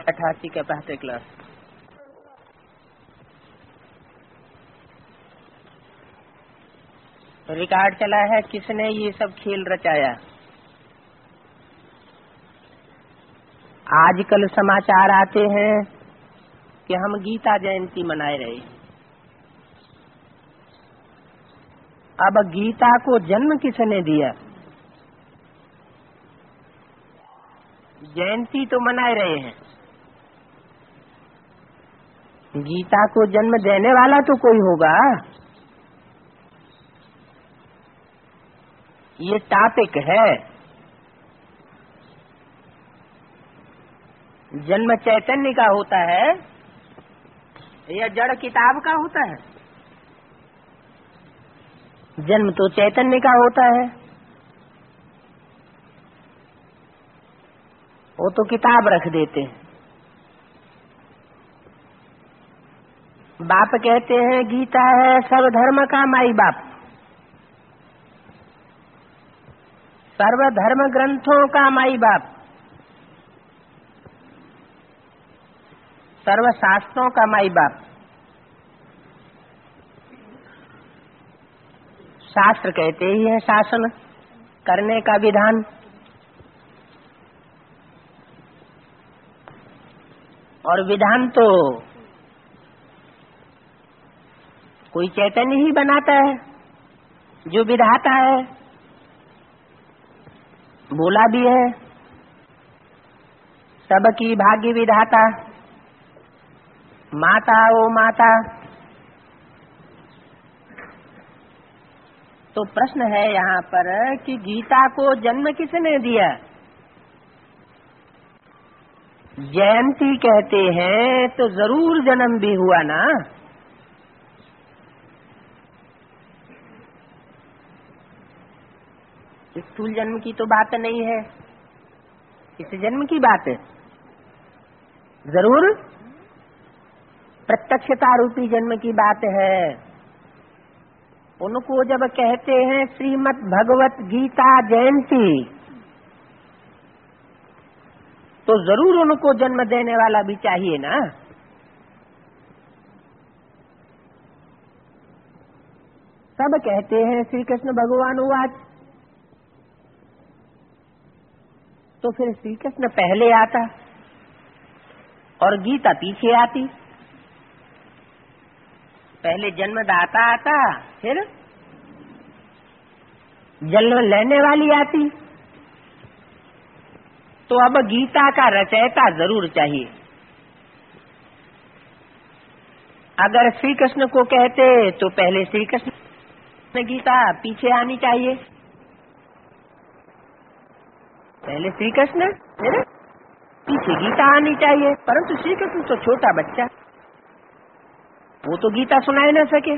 88 का 72 class. Record चला है, किसने ये सब खेल रचाया। आजकल समाचार आते हैं कि हम गीता जयंती मनाए रहे। अब गीता को जन्म किसने दिया। जयंती तो मनाए रहे हैं, गीता को जन्म देने वाला तो कोई होगा। ये टॉपिक है। जन्म चैतन्य का होता है या जड़ किताब का होता है। जन्म तो चैतन्य का होता है, वो तो किताब रख देते हैं। बाप कहते हैं गीता है सर्व धर्म का माई बाप, सर्व धर्म ग्रंथों का माई बाप, सर्व शास्त्रों का माई बाप। शास्त्र कहते ही है शासन करने का विधान, और विधान तो कोई चैतन्य ही बनाता है, जो विधाता है। बोला भी है सबकी भाग्य विधाता, माता ओ माता। तो प्रश्न है यहाँ पर कि गीता को जन्म किसने दिया। जयंती कहते हैं तो जरूर जन्म भी हुआ ना। स्थूल जन्म की तो बात नहीं है, इस जन्म की बात है। जरूर प्रत्यक्षता रूपी जन्म की बात है। उनको जब कहते हैं श्रीमद् भगवत गीता जयंती, तो जरूर उनको जन्म देने वाला भी चाहिए ना। सब कहते हैं श्री कृष्ण भगवान वाच, तो फिर श्री कृष्ण पहले आता और गीता पीछे आती। पहले जन्मदाता आता, फिर जन्म लेने वाली आती। तो अब गीता का रचयिता जरूर चाहिए। अगर श्री कृष्ण को कहते तो पहले श्री कृष्ण गीता पीछे आनी चाहिए। पहले श्री कृष्ण फिर पीछे गीता आनी चाहिए। परंतु श्री कृष्ण तो छोटा बच्चा, वो तो गीता सुनाए न सके।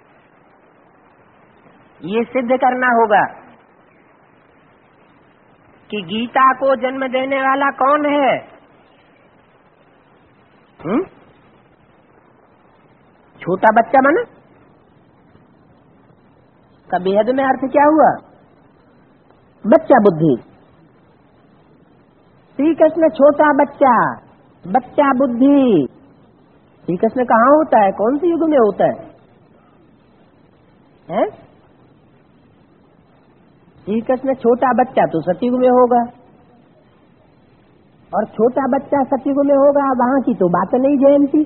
ये सिद्ध करना होगा कि गीता को जन्म देने वाला कौन है। छोटा बच्चा माना का बेहद में अर्थ क्या हुआ। बच्चा बुद्धि। श्री कृष्ण छोटा बच्चा, बच्चा बुद्धि। श्री कृष्ण कहाँ होता है, कौन से युग में होता है? श्री कृष्ण छोटा बच्चा तो सतयुग में होगा, और छोटा बच्चा सतयुग में होगा। वहां की तो बात नहीं जयंती।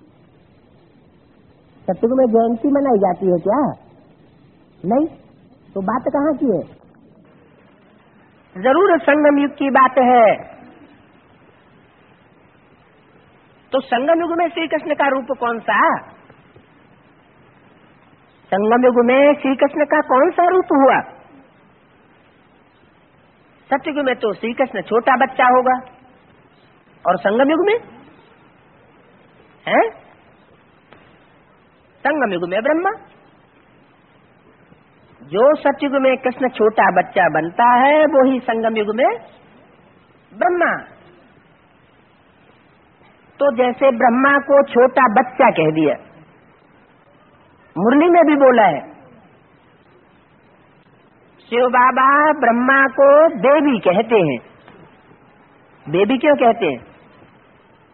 सतयुग में जयंती मनाई जाती है क्या? नहीं, तो बात कहाँ की है? जरूर संगम युग की बात है। तो संगम युग में श्री कृष्ण का रूप कौन सा? संगम युग में श्री कृष्ण का कौन सा रूप हुआ? सतयुग में तो श्री कृष्ण छोटा बच्चा होगा, और संगम युग में है संगम युग में ब्रह्मा। जो सतयुग में कृष्ण छोटा बच्चा बनता है, वो ही संगम युग में ब्रह्मा। तो जैसे ब्रह्मा को छोटा बच्चा कह दिया, मुरली में भी बोला है शिव बाबा ब्रह्मा को देवी कहते हैं। देवी क्यों कहते हैं?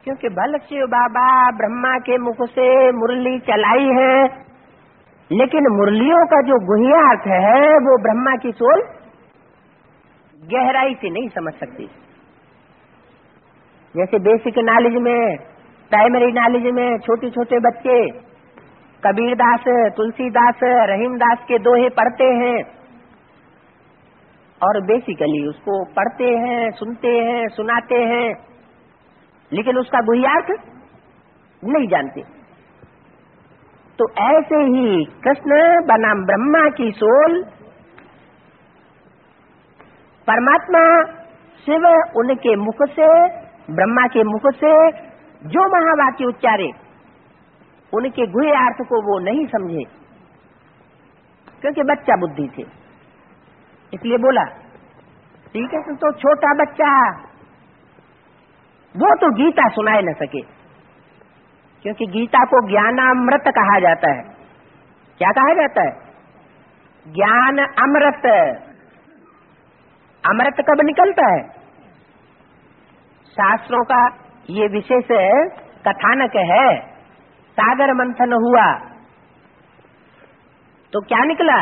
क्योंकि भल शिव बाबा ब्रह्मा के मुख से मुरली चलाई है, लेकिन मुरलियों का जो गुह्यार्थ है वो ब्रह्मा की सोल गहराई से नहीं समझ सकती। जैसे बेसिक नॉलेज में, प्राइमरी नॉलेज में छोटे छोटे बच्चे कबीरदास, तुलसीदास, रहीमदास के दोहे पढ़ते हैं और बेसिकली उसको पढ़ते हैं, सुनते हैं, सुनाते हैं, लेकिन उसका गुह्यार्थ नहीं जानते। तो ऐसे ही कृष्ण बनाम ब्रह्मा की सोल, परमात्मा शिव उनके मुख से, ब्रह्मा के मुख से जो महावाक्य उच्चारे, उनके गुह्यार्थ को वो नहीं समझे, क्योंकि बच्चा बुद्धि थे, इसलिए बोला। ठीक है, तो छोटा बच्चा वो तो गीता सुनाए न सके, क्योंकि गीता को ज्ञानामृत कहा जाता है। क्या कहा जाता है? ज्ञान अमृत। अमृत कब निकलता है? शास्त्रों का ये विशेष कथानक है। सागर मंथन हुआ तो क्या निकला?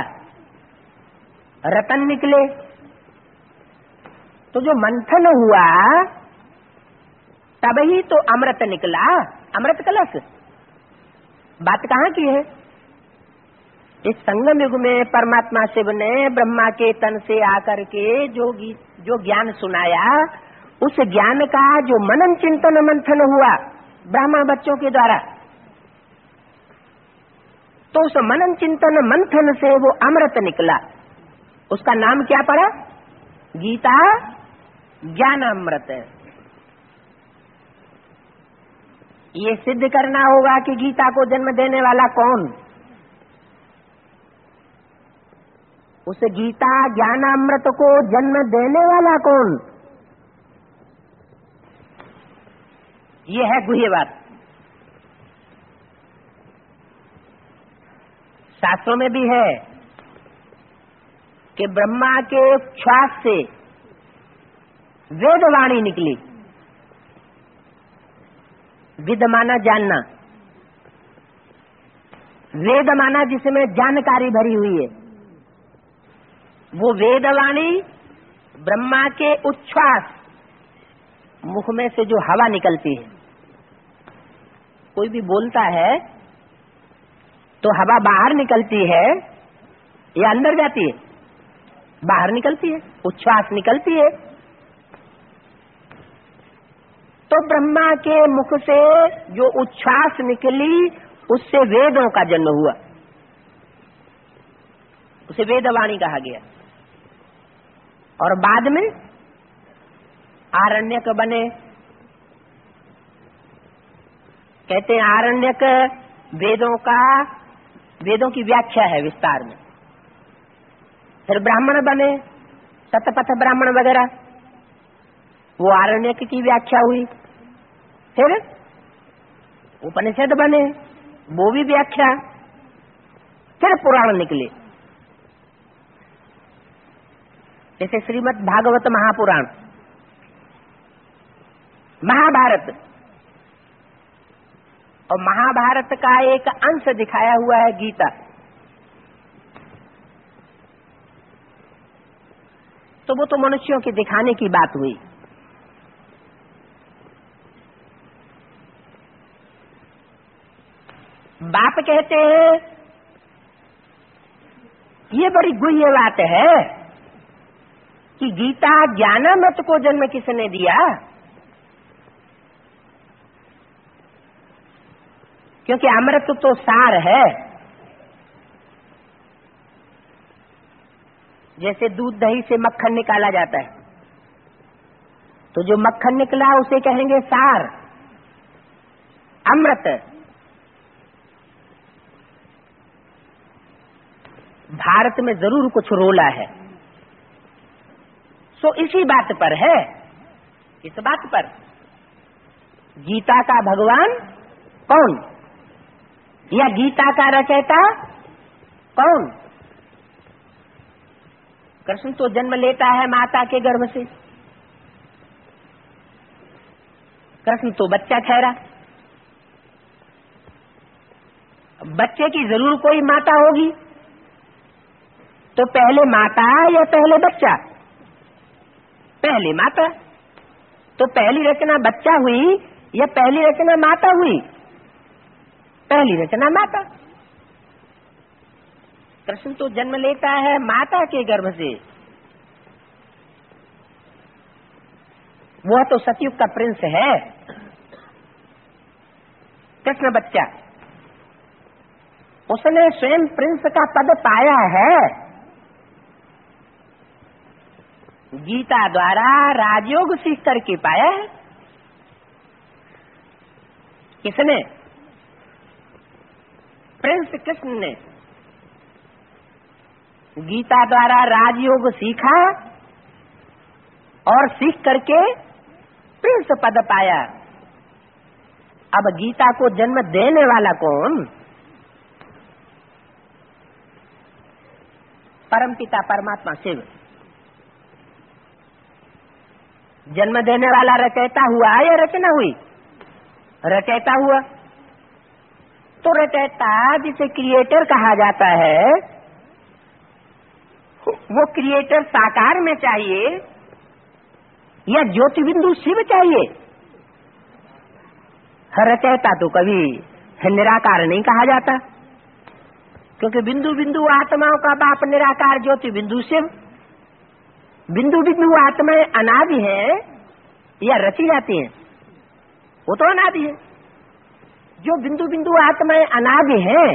रतन निकले। तो जो मंथन हुआ तब ही तो अमृत निकला, अमृत कलश। बात कहाँ की है? इस संगम युग में परमात्मा शिव ने ब्रह्मा के तन से आकर के जो ज्ञान सुनाया, उस ज्ञान का जो मनन चिंतन मंथन हुआ ब्राह्मण बच्चों के द्वारा, तो उस मनन चिंतन मंथन से वो अमृत निकला। उसका नाम क्या पड़ा? गीता ज्ञानामृत। ये सिद्ध करना होगा कि गीता को जन्म देने वाला कौन, उस गीता ज्ञानामृत को जन्म देने वाला कौन, ये है गुह्य बात। शास्त्रों में भी है कि ब्रह्मा के श्वास से वेदवाणी निकली। विद माना जानना, वेद माना जिसमें जानकारी भरी हुई है। वो वेदवाणी ब्रह्मा के उच्छ्वास, मुख में से जो हवा निकलती है। कोई भी बोलता है तो हवा बाहर निकलती है या अंदर जाती है? बाहर निकलती है, उच्छ्वास निकलती है। तो ब्रह्मा के मुख से जो उच्छ्वास निकली, उससे वेदों का जन्म हुआ, उसे वेदवाणी कहा गया। और बाद में आरण्यक बने। कहते हैं आरण्यक वेदों की व्याख्या है विस्तार में। फिर ब्राह्मण बने, शतपथ ब्राह्मण वगैरह, वो आरण्यक की व्याख्या हुई। फिर उपनिषद बने, वो भी व्याख्या। फिर पुराण निकले, जैसे श्रीमद् भागवत महापुराण, महाभारत। और महाभारत का एक अंश दिखाया हुआ है गीता। तो वो तो मनुष्यों के दिखाने की बात हुई। बाप कहते हैं ये बड़ी गुह्य बात है कि गीता ज्ञानामृत को जन्म किसने दिया? क्योंकि अमृत तो सार है। जैसे दूध दही से मक्खन निकाला जाता है, तो जो मक्खन निकला उसे कहेंगे सार, अमृत। भारत में जरूर कुछ रोला है। सो इसी बात पर है, इस बात पर गीता का भगवान कौन, या गीता का रचयिता कौन? कृष्ण तो जन्म लेता है माता के गर्भ से, कृष्ण तो बच्चा ठहरा। बच्चे की जरूर कोई माता होगी, तो पहले माता या पहले बच्चा? पहले माता। तो पहली रचना बच्चा हुई या पहली रचना माता हुई? पहली रचना माता। कृष्ण तो जन्म लेता है माता के गर्भ से। वह तो सतयुग का प्रिंस है। कृष्ण बच्चा, उसने स्वयं प्रिंस का पद पाया है। गीता द्वारा राजयोग सीख करके पाया है। किसने? प्रिंस कृष्ण ने गीता द्वारा राजयोग सीखा और सीख करके प्रिंस पद पाया। अब गीता को जन्म देने वाला कौन? परमपिता परमात्मा शिव। जन्म देने वाला रचयिता हुआ या रचना हुई? रचयिता हुआ। तो रचयिता जिसे क्रिएटर कहा जाता है, वो क्रिएटर साकार में चाहिए या ज्योति बिंदु शिव चाहिए? रचयिता तो कभी निराकार नहीं कहा जाता, क्योंकि बिंदु बिंदु आत्माओं का बाप निराकार ज्योति बिंदु शिव। बिंदु बिंदु आत्माएं अनादि है या रची जाती हैं? वो तो अनादि है। जो बिंदु बिंदु आत्माएं अनादि हैं,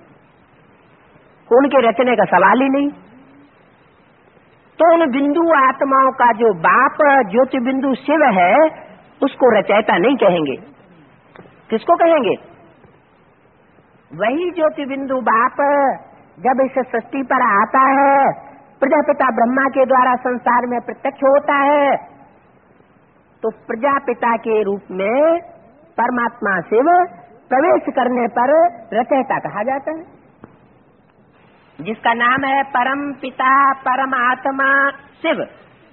उनके रचने का सवाल ही नहीं। तो उन बिंदु आत्माओं का जो बाप ज्योति बिंदु शिव है, उसको रचयिता नहीं कहेंगे। किसको कहेंगे? वही ज्योति बिंदु बाप जब इस सृष्टि पर आता है, प्रजापिता ब्रह्मा के द्वारा संसार में प्रत्यक्ष होता है, तो प्रजापिता के रूप में परमात्मा शिव प्रवेश करने पर रचयिता कहा जाता है, जिसका नाम है परम पिता परमात्मा शिव।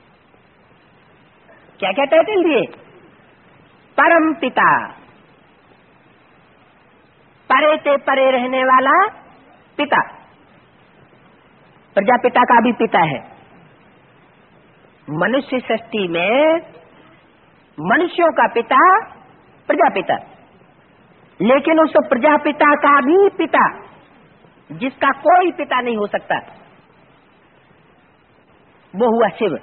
क्या क्या टाइटल दिए? परम पिता, परे से परे रहने वाला पिता। प्रजापिता का भी पिता है। मनुष्य सृष्टि में मनुष्यों का पिता प्रजापिता, लेकिन उस प्रजापिता का भी पिता, जिसका कोई पिता नहीं हो सकता, वो हुआ शिव।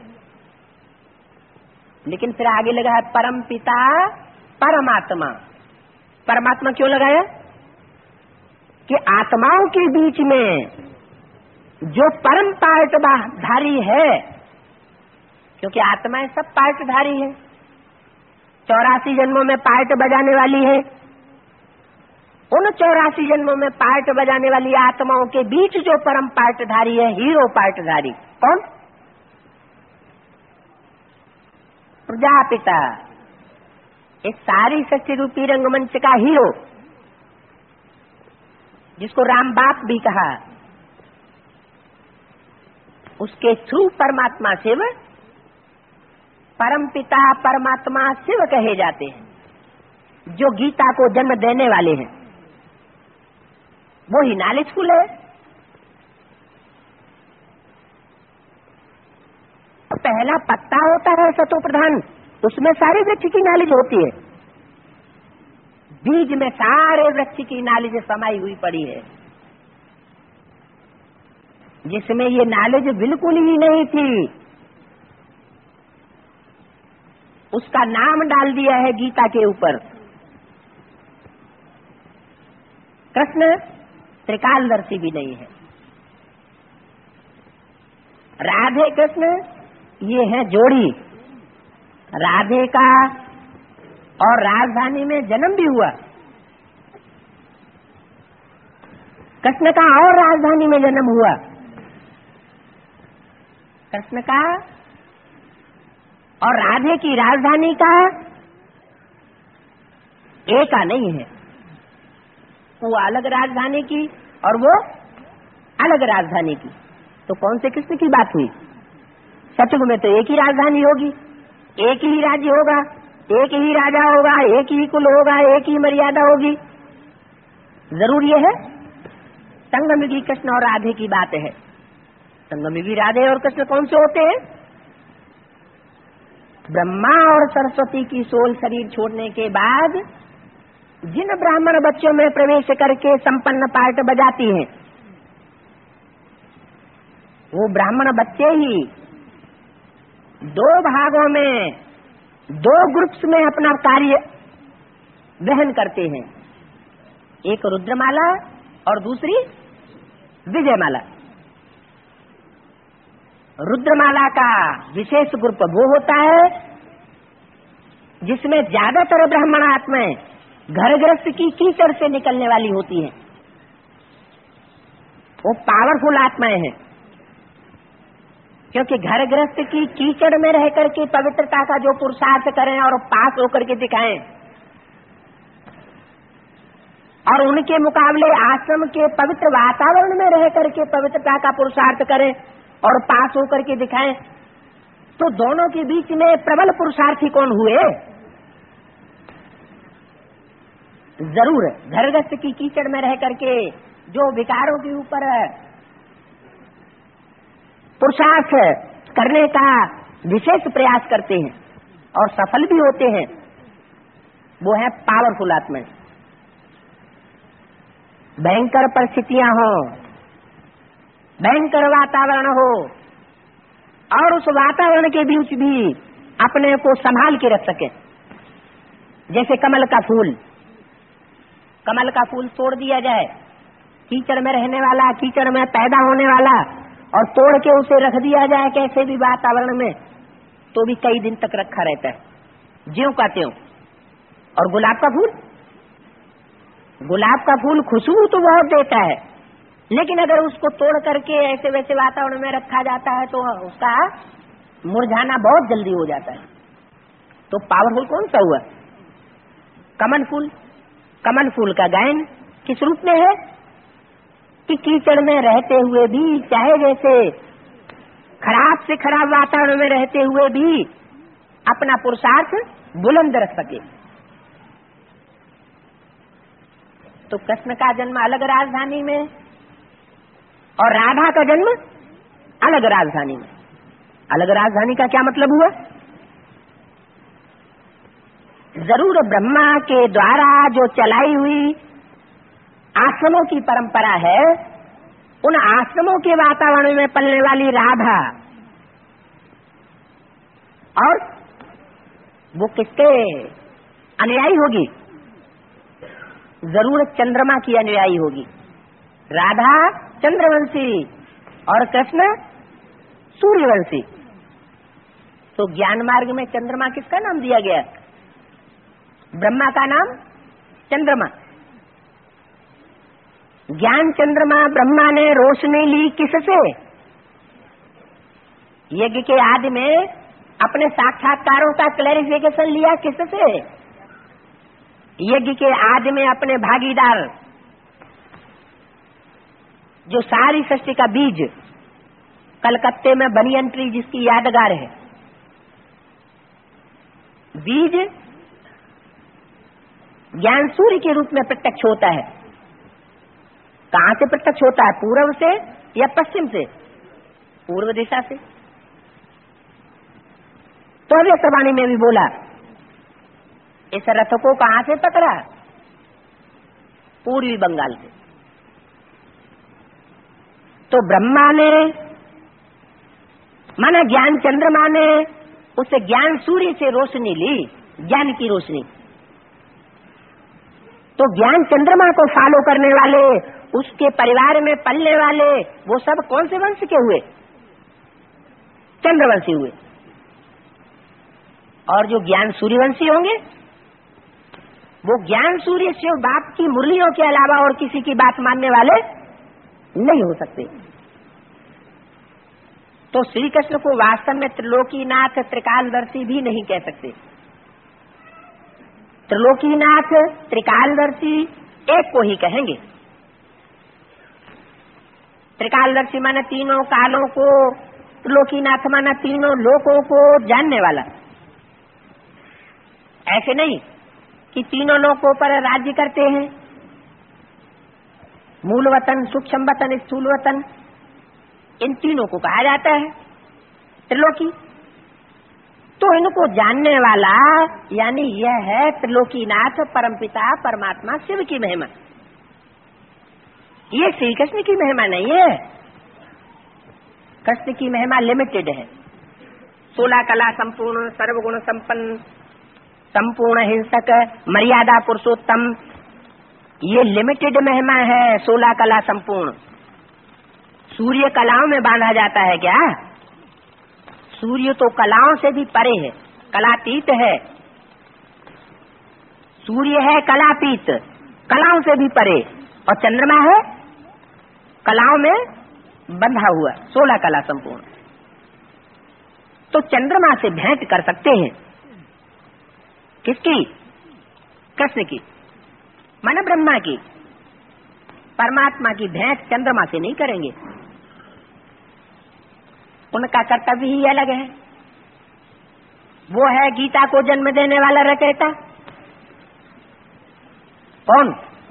लेकिन फिर आगे लगा है परम पिता परमात्मा। परमात्मा क्यों लगाया? कि आत्माओं के बीच में जो परम पार्टधारी है, क्योंकि आत्माएं सब पार्टधारी है, 84 जन्मों में पार्ट बजाने वाली है। उन 84 जन्मों में पार्ट बजाने वाली आत्माओं के बीच जो परम पार्टधारी है, हीरो पार्टधारी, कौन? प्रजापिता। इस सारी सृष्टि रूपी रंगमंच का हीरो, जिसको राम बाप भी कहा, उसके थ्रू परमात्मा शिव, परम पिता परमात्मा शिव कहे जाते हैं। जो गीता को जन्म देने वाले हैं, वो ही नॉलेजफुल है। पहला पत्ता होता है सतो प्रधान, उसमें सारे वृक्ष की नॉलेज होती है। बीज में सारे वृक्ष की नॉलेज समाई हुई पड़ी है, जिसमें ये नॉलेज बिल्कुल ही नहीं थी, उसका नाम डाल दिया है गीता के ऊपर। कृष्ण त्रिकालदर्शी भी नहीं है। राधे कृष्ण ये है जोड़ी। राधे का और राजधानी में जन्म भी हुआ, कृष्ण का और राजधानी में जन्म हुआ। कृष्ण का और राधे की राजधानी का एक नहीं है। वो अलग राजधानी की और वो अलग राजधानी की। तो कौन से कृष्ण की बात हुई? सतयुग में तो एक ही राजधानी होगी, एक ही राज्य होगा, एक ही राजा होगा, एक ही कुल होगा, एक ही मर्यादा होगी? जरूर ये है संगमयुगी कृष्ण और राधे की बात है। संगमयुगी राधे और कृष्ण कौन से होते हैं? ब्रह्मा और सरस्वती की सोल शरीर छोड़ने के बाद जिन ब्राह्मण बच्चों में प्रवेश करके संपन्न पार्ट बजाती हैं, वो ब्राह्मण बच्चे ही दो भागों में, दो ग्रुप्स में अपना कार्य वहन करते हैं। एक रुद्रमाला और दूसरी विजयमाला। रुद्रमाला का विशेष ग्रुप वो होता है जिसमें ज्यादातर ब्राह्मण आत्माएं घर गृहस्थ की कीचड़ से निकलने वाली होती हैं। वो पावरफुल आत्माएं हैं, क्योंकि घर गृहस्थ की कीचड़ में रह करके पवित्रता का जो पुरुषार्थ करें और पास होकर के दिखाएं, और उनके मुकाबले आश्रम के पवित्र वातावरण में रह करके पवित्रता का पुरुषार्थ करें और पास होकर के दिखाएं, तो दोनों के बीच में प्रबल पुरुषार्थी कौन हुए? जरूर घर गृहस्थ की कीचड़ में रह करके जो विकारों के ऊपर पुरुषार्थ करने का विशेष प्रयास करते हैं और सफल भी होते हैं, वो है पावरफुल आत्माएं। भयंकर परिस्थितियां हो, भयंकर वातावरण हो, और उस वातावरण के बीच भी अपने को संभाल के रख सके। जैसे कमल का फूल, कमल का फूल तोड़ दिया जाए, कीचड़ में रहने वाला, कीचड़ में पैदा होने वाला, और तोड़ के उसे रख दिया जाए कैसे भी वातावरण में, तो भी कई दिन तक रखा रहता है, ज्यों का त्यों। और गुलाब का फूल, गुलाब का फूल खुशबू तो बहुत देता है, लेकिन अगर उसको तोड़ करके ऐसे वैसे वातावरण में रखा जाता है तो उसका मुरझाना बहुत जल्दी हो जाता है। तो पावरफुल कौन सा हुआ? कमल फूल। कमल फूल का गायन किस रूप में है कि कीचड़ में रहते हुए भी, चाहे जैसे खराब से खराब वातावरण में रहते हुए भी अपना पुरुषार्थ बुलंद रख सके। तो कृष्ण का जन्म अलग राजधानी में और राधा का जन्म अलग राजधानी में। अलग राजधानी का क्या मतलब हुआ? जरूर ब्रह्मा के द्वारा जो चलाई हुई आश्रमों की परंपरा है, उन आश्रमों के वातावरण में पलने वाली राधा, और वो किसके अनुयायी होगी? जरूर चंद्रमा की अनुयायी होगी। राधा चंद्रवंशी और कृष्ण सूर्यवंशी। तो ज्ञान मार्ग में चंद्रमा किसका नाम दिया गया? ब्रह्मा का नाम चंद्रमा। ज्ञान चंद्रमा ब्रह्मा ने रोशनी ली किससे? यज्ञ के आदि में अपने साक्षात्कारों का क्लैरिफिकेशन लिया किससे? यज्ञ के आदि में अपने भागीदार, जो सारी सृष्टि का बीज, कलकत्ते में बनियन ट्री जिसकी यादगार है, बीज ज्ञान सूर्य के रूप में प्रत्यक्ष होता है। कहां से प्रत्यक्ष होता है? पूर्व से या पश्चिम से? पूर्व दिशा से। तो अभी सवानी में भी बोला, इस रथ को कहां से पकड़ा? पूर्वी बंगाल से। तो ब्रह्मा ने, माना ज्ञान चंद्रमा ने उस ज्ञान सूर्य से रोशनी ली, ज्ञान की रोशनी। तो ज्ञान चंद्रमा को फॉलो करने वाले, उसके परिवार में पलने वाले, वो सब कौन से वंश के हुए? चंद्रवंशी हुए। और जो ज्ञान सूर्यवंशी होंगे, वो ज्ञान सूर्य शिव बाप की मुरलियों के अलावा और किसी की बात मानने वाले नहीं हो सकते। तो श्री कृष्ण को वास्तव में त्रिलोकीनाथ, त्रिकालदर्शी भी नहीं कह सकते। त्रिलोकीनाथ, त्रिकालदर्शी एक को ही कहेंगे। त्रिकालदर्शी माना तीनों कालों को, त्रिलोकीनाथ माना तीनों लोकों को जानने वाला। ऐसे नहीं कि तीनों लोगों पर राज्य करते हैं, मूल वतन, सूक्ष्म वतन, स्थूल वतन, इन तीनों को कहा जाता है त्रिलोकी। तो इनको जानने वाला यानी यह है त्रिलोकीनाथ परमपिता परमात्मा शिव की महिमा। ये श्री कृष्ण की महिमा नहीं है। कृष्ण की महिमा लिमिटेड है। 16 कला संपूर्ण, सर्वगुण संपन्न, संपूर्ण हिंसक, मर्यादा पुरुषोत्तम, ये लिमिटेड महिमा है। 16 कला संपूर्ण। सूर्य कलाओं में बांधा जाता है क्या? सूर्य तो कलाओं से भी परे है, कलातीत है। सूर्य है कलातीत, कलाओं से भी परे, और चंद्रमा है कलाओं में बंधा हुआ, 16 कला संपूर्ण। तो चंद्रमा से भेंट कर सकते हैं। किसकी? कृष्ण की, माना ब्रह्मा की। परमात्मा की भेंट चंद्रमा से नहीं करेंगे, उनका कर्तव्य ही अलग है। वो है गीता को जन्म देने वाला रचयिता। कौन?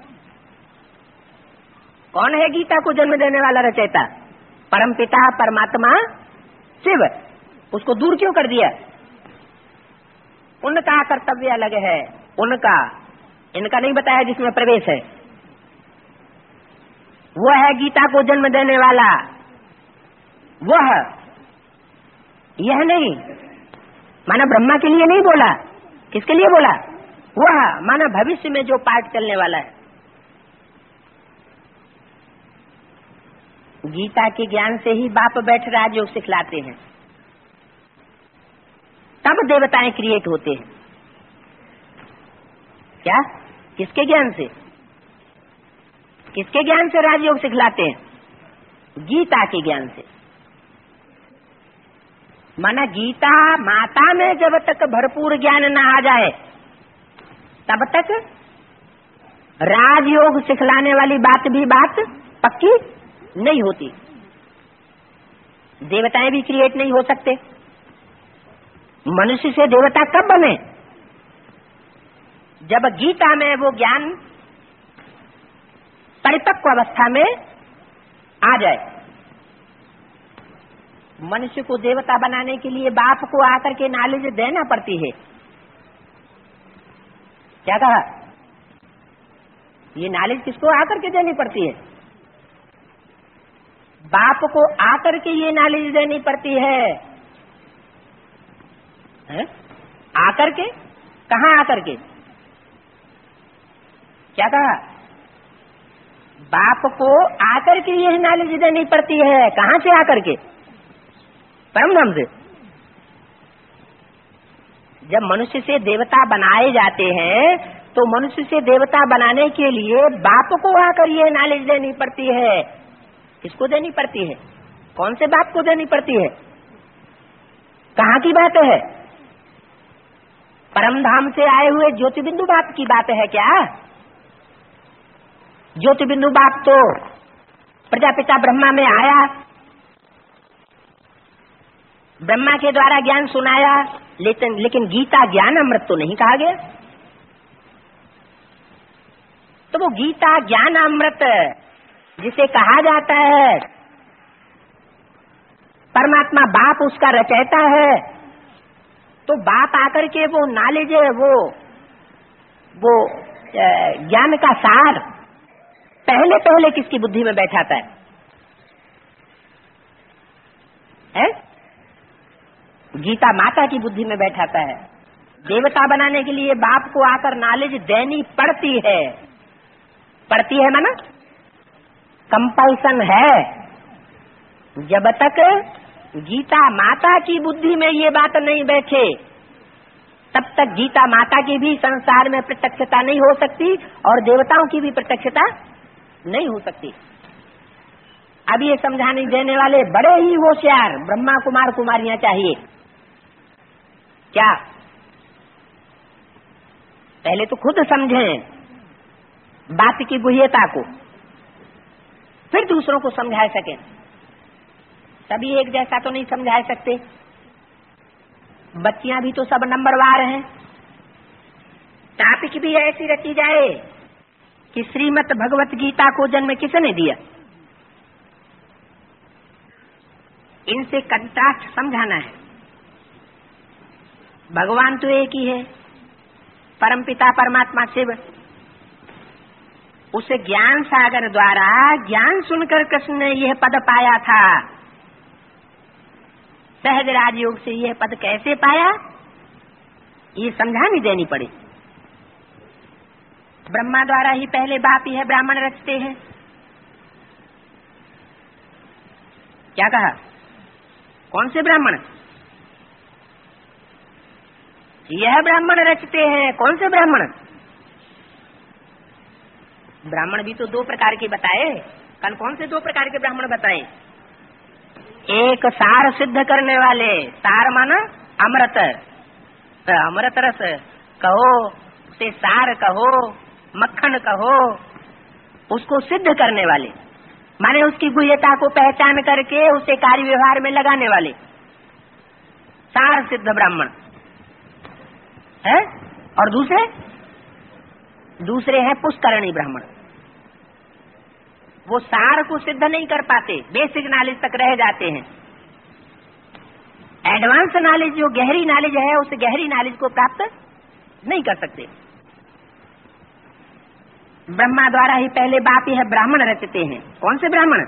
कौन है गीता को जन्म देने वाला रचयिता? परमपिता परमात्मा शिव। उसको दूर क्यों कर दिया? उनका कर्तव्य अलग है, उनका, इनका नहीं बताया जिसमें प्रवेश है। वो है गीता को जन्म देने वाला, वह, यह नहीं। माना ब्रह्मा के लिए नहीं बोला, किसके लिए बोला? वह, माना भविष्य में जो पाठ चलने वाला है। गीता के ज्ञान से ही बाप बैठ राजयोग सिखलाते हैं, तब देवताएं क्रिएट होते हैं। क्या? किसके ज्ञान से? किसके ज्ञान से राजयोग सिखलाते हैं? गीता के ज्ञान से। माना गीता माता में जब तक भरपूर ज्ञान न आ जाए तब तक राजयोग सिखलाने वाली बात भी बात पक्की नहीं होती। देवताएं भी क्रिएट नहीं हो सकते। मनुष्य से देवता कब बने? जब गीता में वो ज्ञान परिपक्व अवस्था में आ जाए। मनुष्य को देवता बनाने के लिए बाप को आकर के नॉलेज देना पड़ती है। क्या कहा? ये नॉलेज किसको आकर के देनी पड़ती है? बाप को आकर के ये नॉलेज देनी पड़ती है। आकर के? कहाँ आकर के? क्या कहा? बाप को आकर के ये नॉलेज देनी पड़ती है। कहाँ से आकर के? परमधाम से। जब मनुष्य से देवता बनाए जाते हैं तो मनुष्य से देवता बनाने के लिए बाप को आकर ये नॉलेज देनी पड़ती है। किसको देनी पड़ती है? कौन से बाप को देनी पड़ती है? कहाँ की बात है? परमधाम से आए हुए ज्योतिबिंदु बाप की बात है क्या? ज्योतिबिंदु बाप तो प्रजापिता ब्रह्मा में आया, ब्रह्मा के द्वारा ज्ञान सुनाया, लेकिन गीता ज्ञान अमृत तो नहीं कहा गया। तो वो गीता ज्ञान अमृत जिसे कहा जाता है, परमात्मा बाप उसका रचयिता है। तो बाप आकर के वो नॉलेज, वो ज्ञान का सार पहले पहले किसकी बुद्धि में बैठाता है? गीता माता की बुद्धि में बैठाता है। देवता बनाने के लिए बाप को आकर नॉलेज देनी पड़ती है। पड़ती है माना कंपल्सन है। जब तक गीता माता की बुद्धि में ये बात नहीं बैठे तब तक गीता माता की भी संसार में प्रत्यक्षता नहीं हो सकती और देवताओं की भी प्रत्यक्षता नहीं हो सकती। अब ये समझाने देने वाले बड़े ही होशियार ब्रह्मा कुमार कुमारियां चाहिए। क्या? पहले तो खुद समझें बात की गुह्यता को, फिर दूसरों को समझा सकें। सभी एक जैसा तो नहीं समझा सकते। बच्चियां भी तो सब नंबरवार हैं। टॉपिक भी ऐसी रखी जाए कि श्रीमद् भगवत गीता को जन्म किसने दिया। इनसे कंट्रास्ट समझाना है। भगवान तो एक ही है, परमपिता परमात्मा शिव। उस ज्ञान सागर द्वारा ज्ञान सुनकर कृष्ण ने यह पद पाया था। सहज राजयोग से यह पद कैसे पाया, ये समझानी देनी पड़ी। ब्रह्मा द्वारा ही पहले बाप ही है ब्राह्मण रचते हैं। क्या कहा? कौन से ब्राह्मण? यह ब्राह्मण रचते हैं। कौन से ब्राह्मण? ब्राह्मण भी तो दो प्रकार के बताए। कल कौन से दो प्रकार के ब्राह्मण बताए? एक सार सिद्ध करने वाले, सार माना अमृत, तो अमृत रस कहो, उसे सार कहो, मक्खन कहो, उसको सिद्ध करने वाले, माने उसकी गुह्यता को पहचान करके उसे कार्य व्यवहार में लगाने वाले, सार सिद्ध ब्राह्मण है। और दूसरे हैं पुष्करणी ब्राह्मण। वो सार को सिद्ध नहीं कर पाते, बेसिक नॉलेज तक रह जाते हैं। एडवांस नॉलेज, जो गहरी नॉलेज है, उस गहरी नॉलेज को प्राप्त नहीं कर सकते। ब्रह्मा द्वारा ही पहले बाप ही है ब्राह्मण रचते हैं। कौन से ब्राह्मण?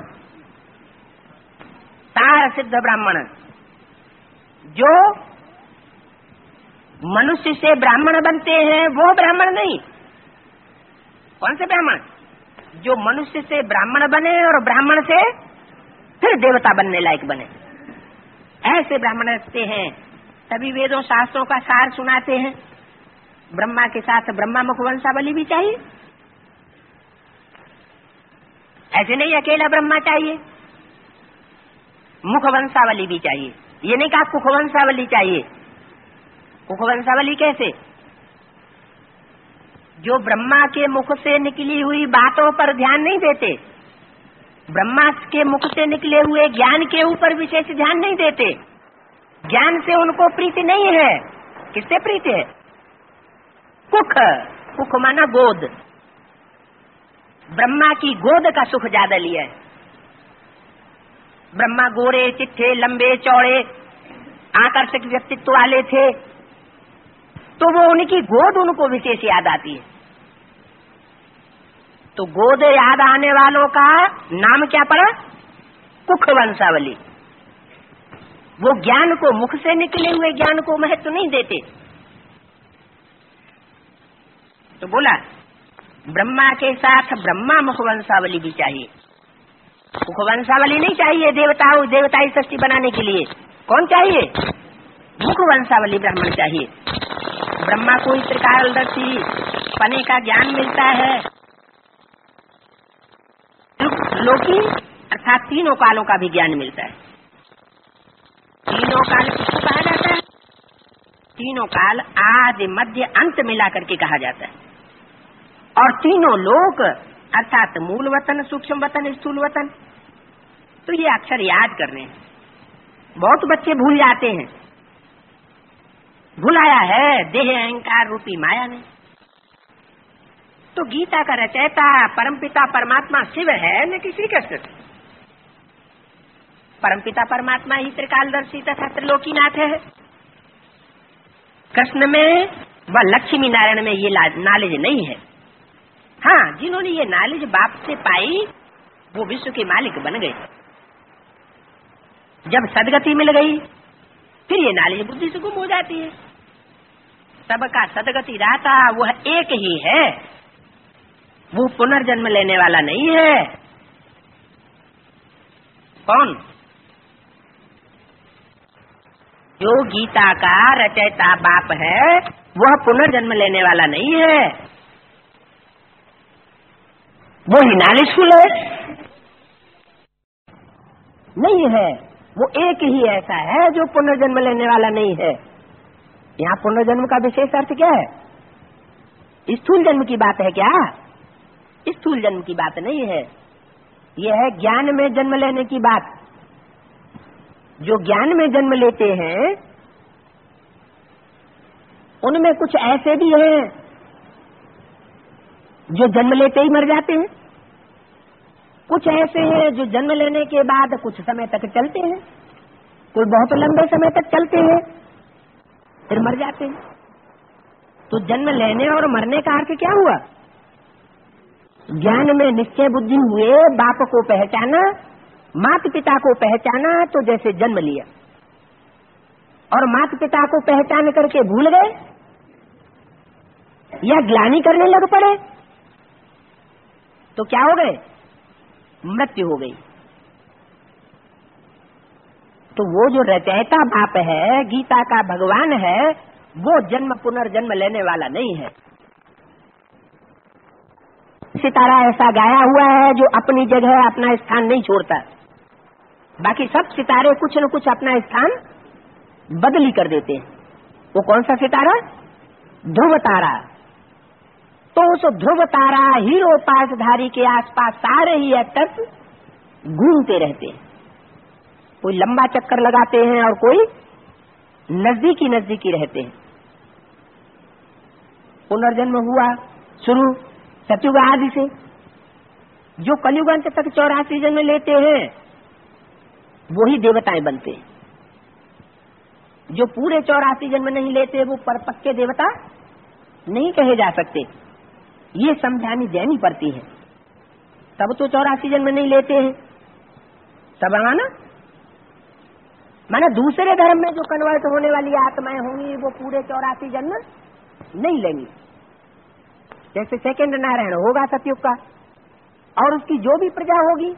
सार सिद्ध ब्राह्मण, जो मनुष्य से ब्राह्मण बनते हैं वो ब्राह्मण नहीं। कौन से ब्राह्मण? जो मनुष्य से ब्राह्मण बने और ब्राह्मण से फिर देवता बनने लायक बने, ऐसे ब्राह्मण रचते हैं। तभी वेदों शास्त्रों का सार सुनाते हैं। ब्रह्मा के साथ ब्रह्मा मुख वंशावली भी चाहिए। ऐसे नहीं अकेला ब्रह्मा चाहिए, मुख वंशावली भी चाहिए। ये नहीं कहा कुख वंशावली चाहिए। कुख वंशावली कैसे? जो ब्रह्मा के मुख से निकली हुई बातों पर ध्यान नहीं देते, ब्रह्मा के मुख से निकले हुए ज्ञान के ऊपर विशेष ध्यान नहीं देते, ज्ञान से उनको प्रीति नहीं है। किससे प्रीति है? कुख। कुख माना गोद। ब्रह्मा की गोद का सुख ज्यादा लिया है। ब्रह्मा गोरे चिट्ठे लंबे चौड़े आकर्षक व्यक्तित्व वाले थे, तो वो उनकी गोद उनको विशेष याद आती है। तो गोद याद आने वालों का नाम क्या पड़ा? कुख वंशावली। वो ज्ञान को, मुख से निकले हुए ज्ञान को महत्व नहीं देते। तो बोला ब्रह्मा के साथ ब्रह्मा मुख वंशावली भी चाहिए। मुख वंशावली नहीं चाहिए देवताई सृष्टि बनाने के लिए। कौन चाहिए? मुख वंशावली ब्राह्मण चाहिए। ब्रह्मा को इस त्रिकालदर्शी पने का ज्ञान मिलता है। लोकी अर्थात तीनों कालों का भी ज्ञान मिलता है। तीनों काल किसको कहा जाता है? तीनों काल आदि मध्य अंत मिला करके कहा जाता है। और तीनों लोक अर्थात मूल वतन, सूक्ष्म वतन, स्थूल वतन, तो ये अक्षर याद करने हैं। बहुत बच्चे भूल जाते हैं। भुलाया है देह अहंकार रूपी माया ने। तो गीता का रचयिता परमपिता परमात्मा शिव है न कि श्री कृष्ण। परमपिता परमात्मा ही त्रिकालदर्शी तथा त्रिलोकीनाथ है। कृष्ण में व लक्ष्मी नारायण में ये नॉलेज नहीं है। हाँ, जिन्होंने ये नॉलेज बाप से पाई वो विश्व के मालिक बन गए। जब सदगति मिल गई फिर ये नॉलेज बुद्धि से गुम हो जाती है। सबका सदगति दाता वह एक ही है, वो पुनर्जन्म लेने वाला नहीं है। कौन? जो गीता का रचयिता बाप है वह पुनर्जन्म लेने वाला नहीं है। वो ही नॉलेजफुल है नहीं है। वो एक ही ऐसा है जो पुनर्जन्म लेने वाला नहीं है। यहाँ पुनर्जन्म का विशेष अर्थ क्या है? स्थूल जन्म की बात है क्या? स्थूल जन्म की बात नहीं है। यह है ज्ञान में जन्म लेने की बात। जो ज्ञान में जन्म लेते हैं उनमें कुछ ऐसे भी हैं जो जन्म लेते ही मर जाते हैं, कुछ ऐसे हैं जो जन्म लेने के बाद कुछ समय तक चलते हैं, कोई बहुत लंबे समय तक चलते हैं फिर मर जाते हैं। तो जन्म लेने और मरने का अर्थ क्या हुआ? ज्ञान में निश्चय बुद्धि हुए, बाप को पहचाना, माता पिता को पहचाना, तो जैसे जन्म लिया और माता पिता को पहचान करके भूल गए या ग्लानि करने लग पड़े तो क्या हो गए? मृत्यु हो गई। तो वो जो रचयिता बाप है, गीता का भगवान है, वो जन्म पुनर्जन्म लेने वाला नहीं है। सितारा ऐसा गाया हुआ है जो अपनी जगह अपना स्थान नहीं छोड़ता, बाकी सब सितारे कुछ न कुछ अपना स्थान बदली कर देते हैं। वो कौन सा सितारा? ध्रुव तारा। तो उस ध्रुव तारा हीरो पासधारी के आसपास सारे ही एक्टर्स घूमते रहते हैं। कोई लंबा चक्कर लगाते हैं और कोई नजदीकी नजदीकी रहते हैं। पुनर्जन्म हुआ शुरू सतयुग आदि से, जो कलयुग अंत तक 84 जन्म लेते हैं वही देवताएं बनते हैं। जो पूरे 84 जन्म नहीं लेते वो पर पक्के देवता नहीं कहे जा सकते। ये समझानी देनी पड़ती है। तब तो 84 जन्म नहीं लेते हैं, तब माना दूसरे धर्म में जो कन्वर्ट होने वाली आत्माएं होंगी वो पूरे 84 जन्म नहीं लेंगी। जैसे सेकंड नारायण होगा सतयुग का, और उसकी जो भी प्रजा होगी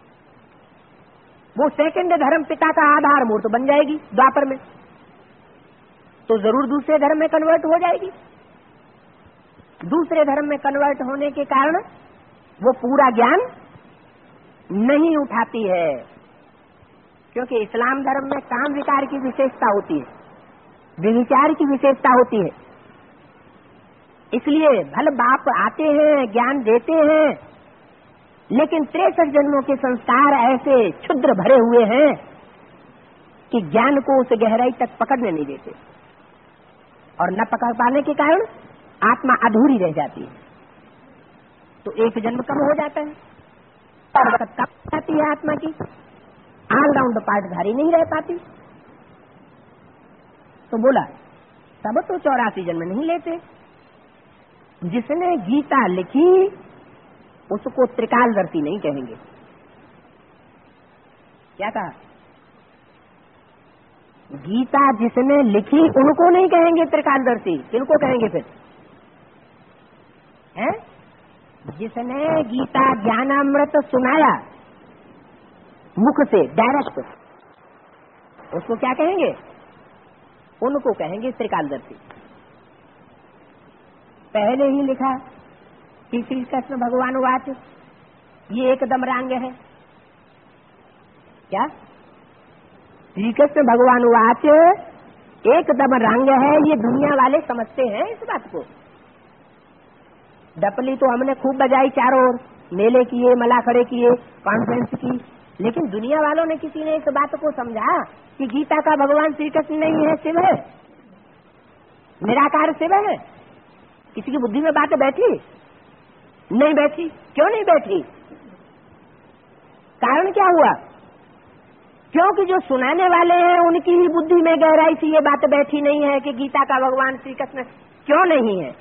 वो सेकंड धर्म पिता का आधार मूर्त बन जाएगी द्वापर में, तो जरूर दूसरे धर्म में कन्वर्ट हो जाएगी। दूसरे धर्म में कन्वर्ट होने के कारण वो पूरा ज्ञान नहीं उठाती है, क्योंकि इस्लाम धर्म में काम विकार की विशेषता होती है, विचार की विशेषता होती है। इसलिए भले बाप आते हैं, ज्ञान देते हैं, लेकिन 63 जन्मों के संस्कार ऐसे क्षुद्र भरे हुए हैं कि ज्ञान को उस गहराई तक पकड़ने नहीं देते, और न पकड़ पाने के कारण आत्मा अधूरी रह जाती है। तो एक जन्म कम हो जाता है और कम जाती है आत्मा की, ऑलराउंड पार्टधारी नहीं रह पाती। तो बोला तब तो 84 जन्म नहीं लेते। जिसने गीता लिखी उसको त्रिकालदर्शी नहीं कहेंगे। क्या कहा? गीता जिसने लिखी उनको नहीं कहेंगे त्रिकालदर्शी। किनको कहेंगे फिर? हैं? जिसने गीता ज्ञानामृत सुनाया मुख से डायरेक्ट, उसको क्या कहेंगे? उनको कहेंगे त्रिकालदर्शी। पहले ही लिखा कि श्री कृष्ण भगवान वाच, ये एकदम रांग है। क्या? श्री कृष्ण भगवान वाच एकदम रांग है, ये दुनिया वाले समझते हैं इस बात को। डपली तो हमने खूब बजाई, चारों ओर मेले किए, मला खड़े किए, कॉन्फ्रेंस की, लेकिन दुनिया वालों ने किसी ने इस बात को समझा कि गीता का भगवान श्री कृष्ण नहीं है, शिव है, निराकार शिव है। किसी की बुद्धि में बात बैठी? नहीं बैठी। क्यों नहीं बैठी? कारण क्या हुआ? क्योंकि जो सुनाने वाले हैं उनकी ही बुद्धि में गहराई से ये बात बैठी नहीं है कि गीता का भगवान श्री कृष्ण क्यों नहीं है।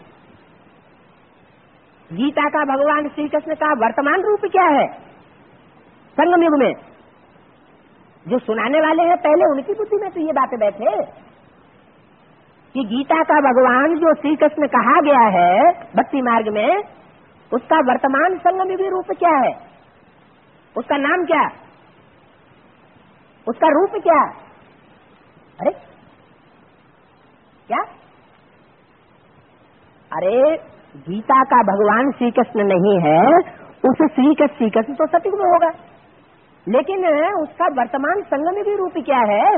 गीता का भगवान श्री कृष्ण का वर्तमान रूप क्या है संगम युग में? जो सुनाने वाले हैं पहले उनकी बुद्धि में तो ये बातें बैठे कि गीता का भगवान जो श्री कृष्ण कहा गया है भक्ति मार्ग में, उसका वर्तमान संगम युगी रूप क्या है? उसका नाम क्या? उसका रूप क्या? अरे क्या? अरे गीता का भगवान श्री कृष्ण नहीं है, उस श्री कृष्ण तो सतयुग में होगा, लेकिन उसका वर्तमान संगम युगी रूप क्या है?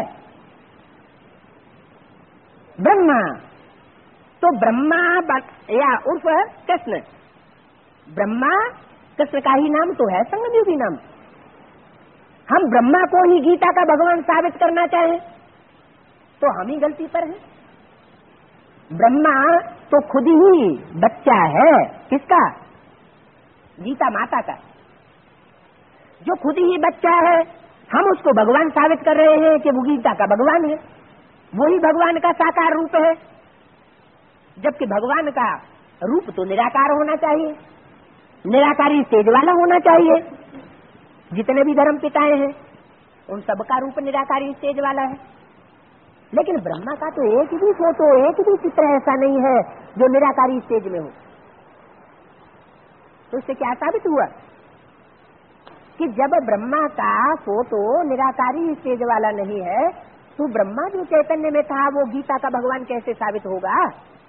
ब्रह्मा। तो ब्रह्मा या उर्फ कृष्ण, ब्रह्मा कृष्ण का ही नाम तो है संगम युगी नाम। हम ब्रह्मा को ही गीता का भगवान साबित करना चाहें तो हम ही गलती पर हैं। ब्रह्मा तो खुद ही बच्चा है किसका? गीता माता का। जो खुद ही बच्चा है, हम उसको भगवान साबित कर रहे हैं कि वो गीता का भगवान है, वही भगवान का साकार रूप है। जबकि भगवान का रूप तो निराकार होना चाहिए, निराकारी तेज वाला होना चाहिए। जितने भी धर्म पिताएं हैं उन सबका रूप निराकारी तेज वाला है। लेकिन ब्रह्मा का तो एक भी फोटो, एक भी चित्र ऐसा नहीं है जो निराकारी स्टेज में हो। तो इससे क्या साबित हुआ कि जब ब्रह्मा का फोटो निराकारी स्टेज वाला नहीं है, तो ब्रह्मा जो चैतन्य में था वो गीता का भगवान कैसे साबित होगा?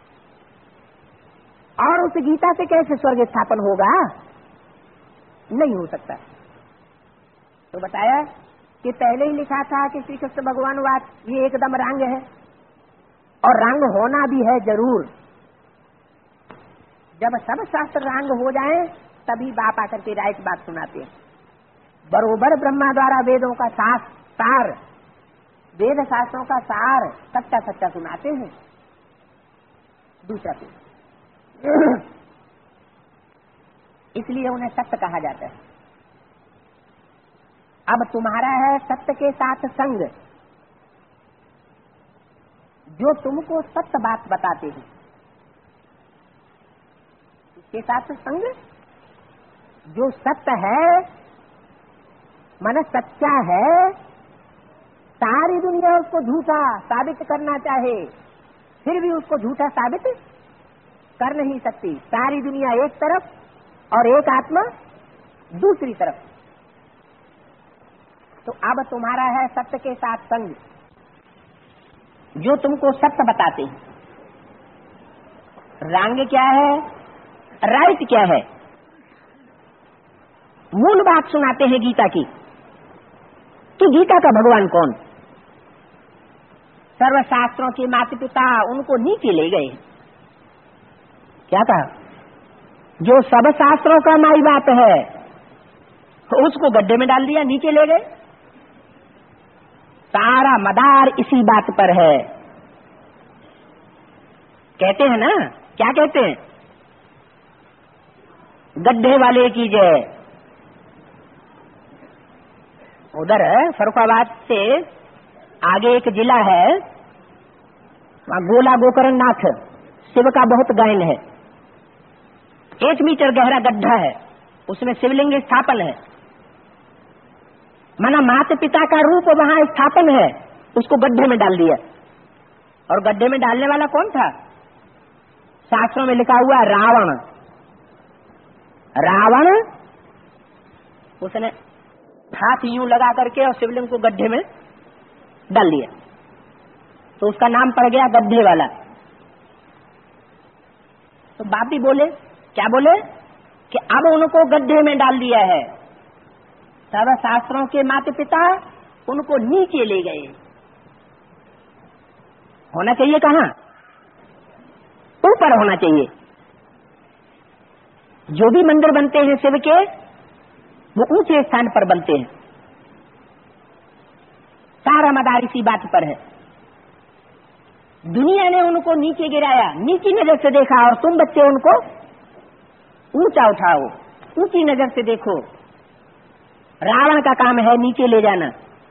और उस गीता से कैसे स्वर्ग स्थापन होगा? नहीं हो सकता। तो बताया कि पहले ही लिखा था कि श्री कृष्ण भगवानवाद ये एकदम रंग है, और रंग होना भी है जरूर। जब सब शास्त्र रंग हो जाए तभी बाप आकर के राइट बात सुनाते हैं। बरोबर ब्रह्मा द्वारा वेदों का सार, वेद शास्त्रों का सार सच्चा सच्चा सुनाते हैं। दूसरा इसलिए उन्हें सत्य कहा जाता है। अब तुम्हारा है सत्य के साथ संग, जो तुमको सत्य बात बताते हैं। इसके साथ संग, जो सत्य है माने सच्चा है, सारी दुनिया उसको झूठा साबित करना चाहे फिर भी उसको झूठा साबित कर नहीं सकती। सारी दुनिया एक तरफ और एक आत्मा दूसरी तरफ। तो अब तुम्हारा है सत्य के साथ संग, जो तुमको सत्य बताते हैं। रंग क्या है, राइट क्या है, मूल बात सुनाते हैं गीता की कि गीता का भगवान कौन। सर्वशास्त्रों के माता पिता उनको नीचे ले गए। क्या कहा? जो सब शास्त्रों का माई बाप है उसको गड्ढे में डाल दिया, नीचे ले गए। सारा मदार इसी बात पर है। कहते हैं ना, क्या कहते हैं? गड्ढे वाले की जय। उधर फरुखाबाद से आगे एक जिला है, वहां गोला गोकरणनाथ शिव का बहुत गायन है। 1 मीटर गहरा गड्ढा है, उसमें शिवलिंग स्थापन है। माना माता पिता का रूप वहां स्थापन है, उसको गड्ढे में डाल दिया। और गड्ढे में डालने वाला कौन था? शास्त्रों में लिखा हुआ रावण। रावण उसने हाथ यूं लगा करके और शिवलिंग को गड्ढे में डाल दिया, तो उसका नाम पड़ गया गड्ढे वाला। तो बाप भी बोले, क्या बोले कि अब उनको गड्ढे में डाल दिया है। सर्व शास्त्रों के माता पिता उनको नीचे ले गए। होना चाहिए कहां? ऊपर होना चाहिए। जो भी मंदिर बनते हैं शिव के, वो ऊंचे स्थान पर बनते हैं। सारा मदार इसी बात पर है। दुनिया ने उनको नीचे गिराया, नीची नजर से देखा, और तुम बच्चे उनको ऊंचा उठाओ, ऊंची नजर से देखो। रावण का काम है नीचे ले जाना,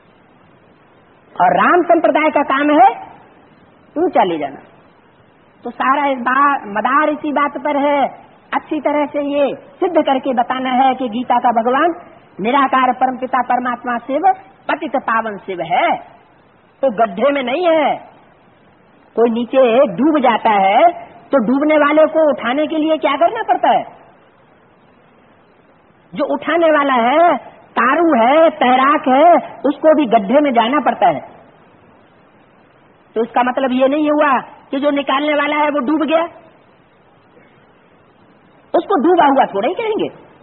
और राम संप्रदाय का काम है ऊंचा ले जाना। तो सारा इस मदार इसी बात पर है। अच्छी तरह से ये सिद्ध करके बताना है कि गीता का भगवान निराकार परमपिता परमात्मा शिव पतित पावन शिव है। तो गड्ढे में नहीं है। कोई नीचे डूब जाता है तो डूबने वाले को उठाने के लिए क्या करना पड़ता है? जो उठाने वाला है, तारू है, तैराक है, उसको भी गड्ढे में जाना पड़ता है। तो इसका मतलब ये नहीं हुआ कि जो निकालने वाला है वो डूब गया, उसको डूबा हुआ थोड़ा ही कहेंगे।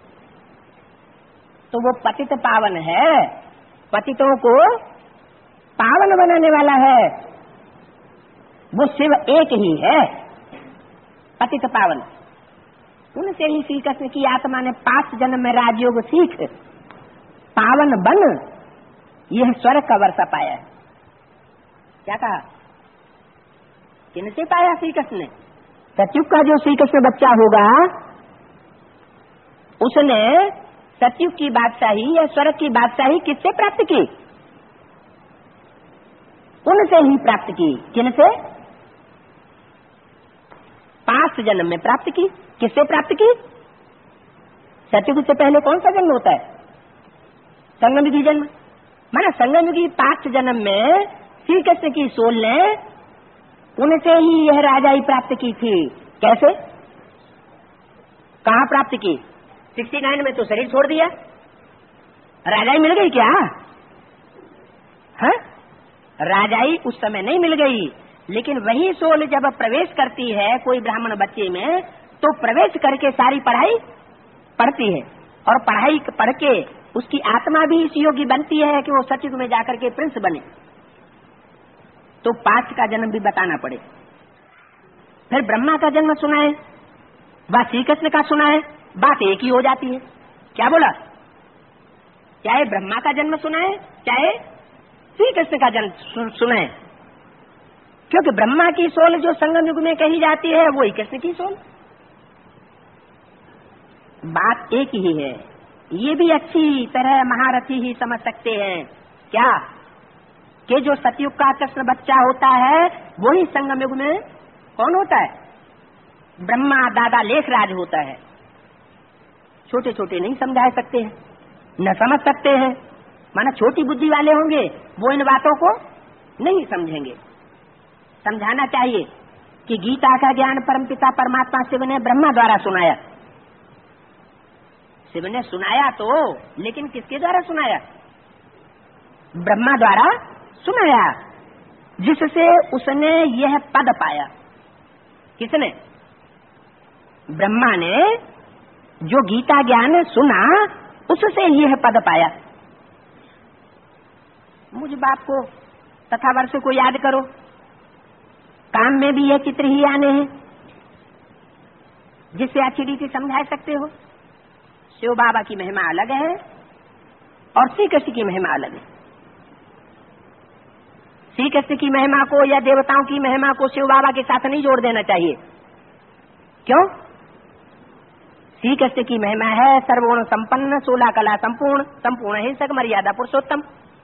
तो वो पतित पावन है, पतितों को पावन बनाने वाला है। वो शिव एक ही है, पतित पावन। उनसे ही श्री कृष्ण की आत्मा ने 5 जन्म में राजयोग सीख पावन बन यह स्वर्ग का वर्षा पाया है। क्या कहा? किनसे पाया श्री कृष्ण ने? सतयुग का जो श्री कृष्ण बच्चा होगा उसने सतयुग की बादशाही या स्वर्ग की बादशाही किससे प्राप्त की? उनसे ही प्राप्त की। किनसे? 5 जन्म में प्राप्त की। किससे प्राप्त की? सतयुग से पहले कौन सा जन्म होता है? संगमयुगी जन्म। माना संगमयुगी 5 जन्म में श्री कृष्ण की सोल ने उनसे ही यह राजाई प्राप्त की थी। कैसे? कहाँ प्राप्त की? 69 में तो शरीर छोड़ दिया, राजाई मिल गई क्या? हाँ, राजाई उस समय नहीं मिल गई, लेकिन वही सोल जब प्रवेश करती है कोई ब्राह्मण बच्चे में, तो प्रवेश करके सारी पढ़ाई पढ़ती है, और पढ़ाई पढ़ के उसकी आत्मा भी इस योग्य बनती है कि वो सतयुग में जाकर के प्रिंस बने। तो 5 का जन्म भी बताना पड़े। फिर ब्रह्मा का जन्म सुनाए, व श्री कृष्ण का सुनाए, बात एक ही हो जाती है। क्या बोला? चाहे ब्रह्मा का जन्म सुनाए, चाहे श्री कृष्ण का जन्म सुनाए, क्योंकि ब्रह्मा की सोल जो संगम युग में कही जाती है वही कृष्ण की सोल। बात एक ही है। ये भी अच्छी तरह महारथी ही समझ सकते हैं क्या कि जो सतयुग का कृष्ण बच्चा होता है वही संगम युग में कौन होता है? ब्रह्मा दादा लेखराज होता है। छोटे छोटे नहीं समझा सकते हैं, न समझ सकते हैं। माना छोटी बुद्धि वाले होंगे वो इन बातों को नहीं समझेंगे। समझाना चाहिए कि गीता का ज्ञान परमपिता परमात्मा शिव ने ब्रह्मा द्वारा सुनाया। शिव ने सुनाया तो, लेकिन किसके द्वारा सुनाया? ब्रह्मा द्वारा सुनाया, जिससे उसने यह पद पाया। किसने? ब्रह्मा ने जो गीता ज्ञान सुना उससे यह पद पाया। मुझ बाप को तथा वर्ष को याद करो, काम में भी यह चित्र ही आने हैं जिससे अच्छी रीति समझा सकते हो। शिव बाबा की महिमा अलग है और श्री कृष्ण की महिमा अलग है। श्री कृष्ण की महिमा को या देवताओं की महिमा को शिव बाबा के साथ नहीं जोड़ देना चाहिए। क्यों? श्री कृष्ण की महिमा है सर्वगुण संपन्न, 16 कला संपूर्ण, संपूर्ण हिंसक, मर्यादा पुरुषोत्तम।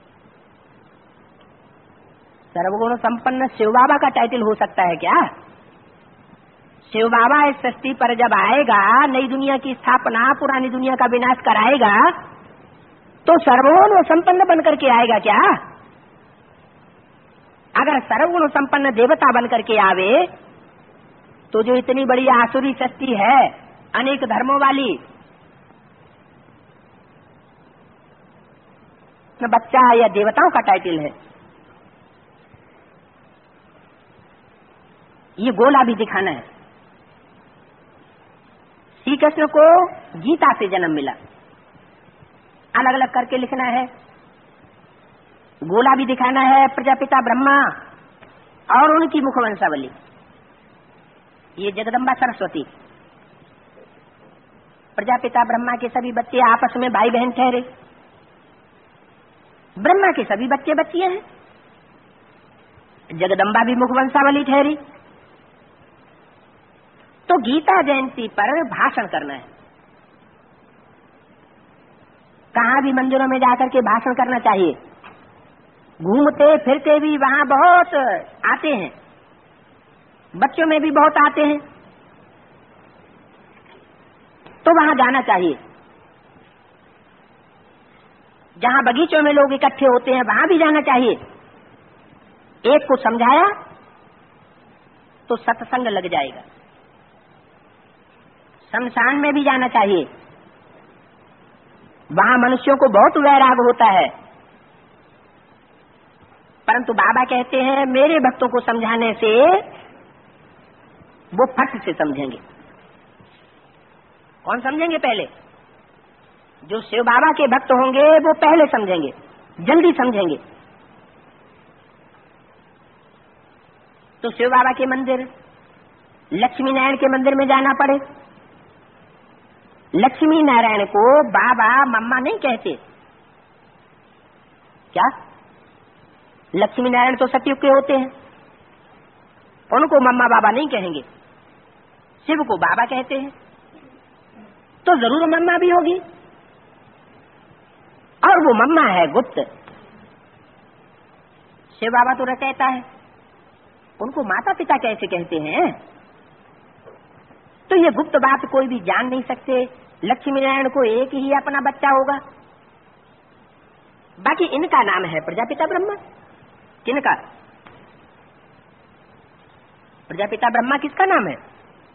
सर्वगुण संपन्न शिव बाबा का टाइटल हो सकता है क्या? शिव बाबा इस सृष्टि पर जब आएगा, नई दुनिया की स्थापना, पुरानी दुनिया का विनाश कराएगा, तो सर्वगुण संपन्न बनकर के आएगा क्या? अगर सर्वगुण संपन्न देवता बनकर के आवे तो जो इतनी बड़ी आसुरी सृष्टि है, अनेक धर्मों वाली, बच्चा या देवताओं का टाइटल है। ये गोला भी दिखाना है। श्री कृष्ण को गीता से जन्म मिला, अलग अलग करके लिखना है। गोला भी दिखाना है, प्रजापिता ब्रह्मा और उनकी मुखवंशावली, ये जगदम्बा सरस्वती। प्रजापिता ब्रह्मा के सभी बच्चे आपस में भाई बहन ठहरे, ब्रह्मा के सभी बच्चे बच्चियां हैं, जगदम्बा भी मुखवंशावली ठहरी। तो गीता जयंती पर भाषण करना है। कहाँ भी मंदिरों में जाकर के भाषण करना चाहिए। घूमते फिरते भी वहाँ बहुत आते हैं, बच्चों में भी बहुत आते हैं, तो वहाँ जाना चाहिए। जहाँ बगीचों में लोग इकट्ठे होते हैं वहाँ भी जाना चाहिए। एक को समझाया तो सत्संग लग जाएगा। शमशान में भी जाना चाहिए, वहां मनुष्यों को बहुत वैराग होता है, परंतु बाबा कहते हैं मेरे भक्तों को समझाने से वो फट से समझेंगे। कौन समझेंगे? पहले जो शिव बाबा के भक्त होंगे वो पहले समझेंगे, जल्दी समझेंगे। तो शिव बाबा के मंदिर, लक्ष्मी नारायण के मंदिर में जाना पड़े। लक्ष्मी नारायण को बाबा मम्मा नहीं कहते क्या? लक्ष्मी नारायण तो सतयुग के होते हैं, उनको मम्मा बाबा नहीं कहेंगे। शिव को बाबा कहते हैं। तो जरूर मम्मा भी होगी, और वो मम्मा है गुप्त। शिव बाबा तो रचयिता है, उनको माता पिता कैसे कहते हैं? तो ये गुप्त बात कोई भी जान नहीं सकते। लक्ष्मी नारायण को एक ही अपना बच्चा होगा, बाकी इनका नाम है प्रजापिता ब्रह्मा। किनका? प्रजापिता ब्रह्मा किसका नाम है?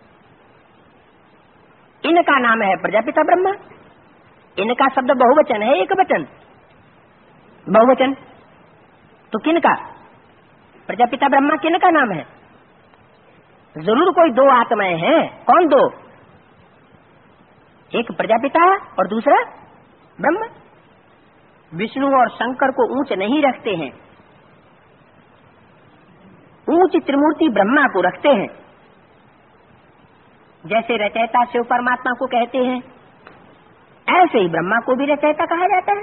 इनका नाम है प्रजापिता ब्रह्मा। इनका शब्द बहुवचन है, एक वचन बहुवचन। तो किनका? प्रजापिता ब्रह्मा किनका नाम है? जरूर कोई दो आत्माएं हैं। कौन दो? एक प्रजापिता और दूसरा ब्रह्मा। विष्णु और शंकर को ऊंच नहीं रखते हैं, ऊंच त्रिमूर्ति ब्रह्मा को रखते हैं। जैसे रचयिता शिव परमात्मा को कहते हैं, ऐसे ही ब्रह्मा को भी रचयिता कहा जाता है।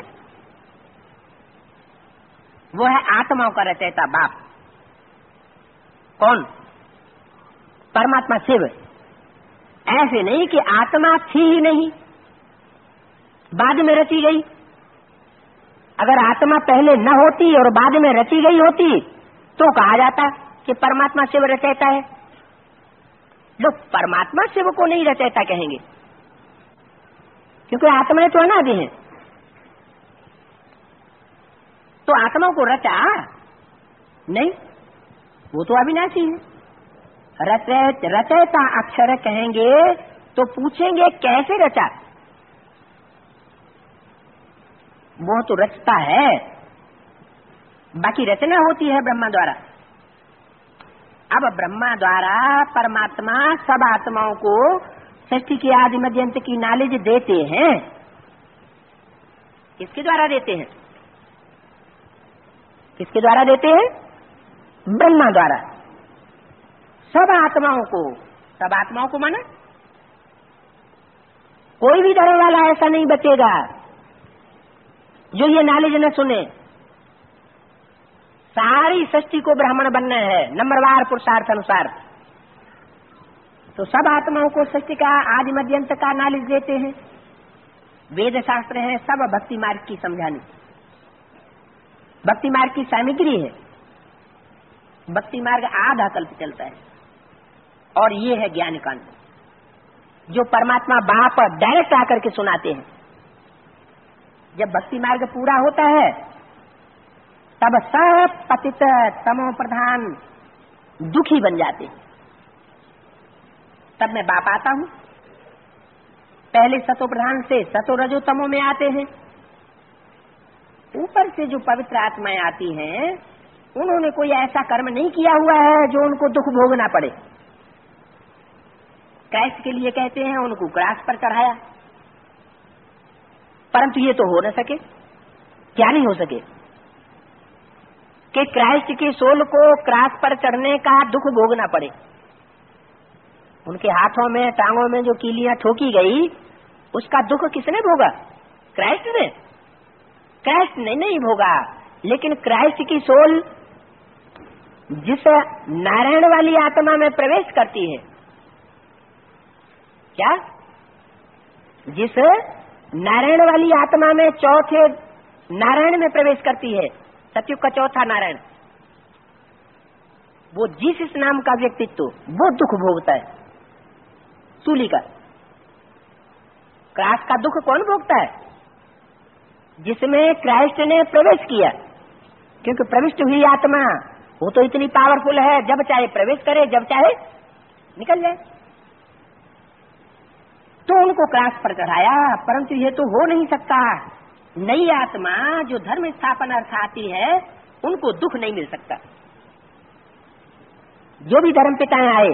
वो है आत्माओं का रचयिता बाप। कौन? परमात्मा शिव। ऐसे नहीं कि आत्मा थी ही नहीं, बाद में रची गई। अगर आत्मा पहले न होती और बाद में रची गई होती तो कहा जाता कि परमात्मा शिव रचयिता है। लोग परमात्मा शिव को नहीं रचयिता कहेंगे, क्योंकि आत्माएं तो अनादि हैं। तो आत्मा को रचा नहीं, वो तो अविनाशी है। रचयिता अक्षर कहेंगे तो पूछेंगे कैसे रचा? वो तो रचता है, बाकी रचना होती है ब्रह्मा द्वारा। अब ब्रह्मा द्वारा परमात्मा सब आत्माओं को सृष्टि की आदि मध्य अंत की नॉलेज देते हैं। किसके द्वारा देते हैं? किसके द्वारा देते हैं? ब्रह्मा द्वारा। सब आत्माओं को, सब आत्माओं को माना, कोई भी डरने वाला ऐसा नहीं बचेगा जो ये नॉलेज न सुने। सारी सृष्टि को ब्राह्मण बनना है, नंबरवार पुरुषार्थ अनुसार। तो सब आत्माओं को सृष्टि का आदि मध्य अंत का नॉलेज देते हैं। वेद शास्त्र है सब भक्ति मार्ग की समझानी, भक्ति मार्ग की सामग्री है। भक्ति मार्ग आधा कल्प चलता है, और ये है ज्ञान कांड, जो परमात्मा बाप डायरेक्ट आकर के सुनाते हैं। जब भक्ति मार्ग पूरा होता है तब सब पतित तमो प्रधान दुखी बन जाते हैं। तब मैं बाप आता हूं। पहले सतो प्रधान से सतो रजो तमो में आते हैं। ऊपर से जो पवित्र आत्माएं आती हैं, उन्होंने कोई ऐसा कर्म नहीं किया हुआ है जो उनको दुख भोगना पड़े। क्राइस्ट के लिए कहते हैं उनको क्रॉस पर चढ़ाया, परंतु ये तो हो न सके। क्या नहीं हो सके? कि क्राइस्ट की सोल को क्रॉस पर चढ़ने का दुख भोगना पड़े। उनके हाथों में टांगों में जो कीलियां ठोकी गई, उसका दुख किसने भोगा? क्राइस्ट ने? क्राइस्ट ने नहीं भोगा, लेकिन क्राइस्ट की सोल जिस नारायण वाली आत्मा में प्रवेश करती है, क्या? जिस नारायण वाली आत्मा में चौथे नारायण में प्रवेश करती है, सतयुग का चौथा नारायण, वो जिस नाम का व्यक्तित्व वो दुख भोगता है। सूली का क्रास का दुख कौन भोगता है? जिसमें क्राइस्ट ने प्रवेश किया, क्योंकि प्रविष्ट हुई आत्मा वो तो इतनी पावरफुल है, जब चाहे प्रवेश करे, जब चाहे निकल जाए। तो उनको क्रास पर चढ़ाया, परंतु ये तो हो नहीं सकता। नई आत्मा जो धर्म स्थापन अर्थ आती है, उनको दुख नहीं मिल सकता। जो भी धर्म पिताएं आए,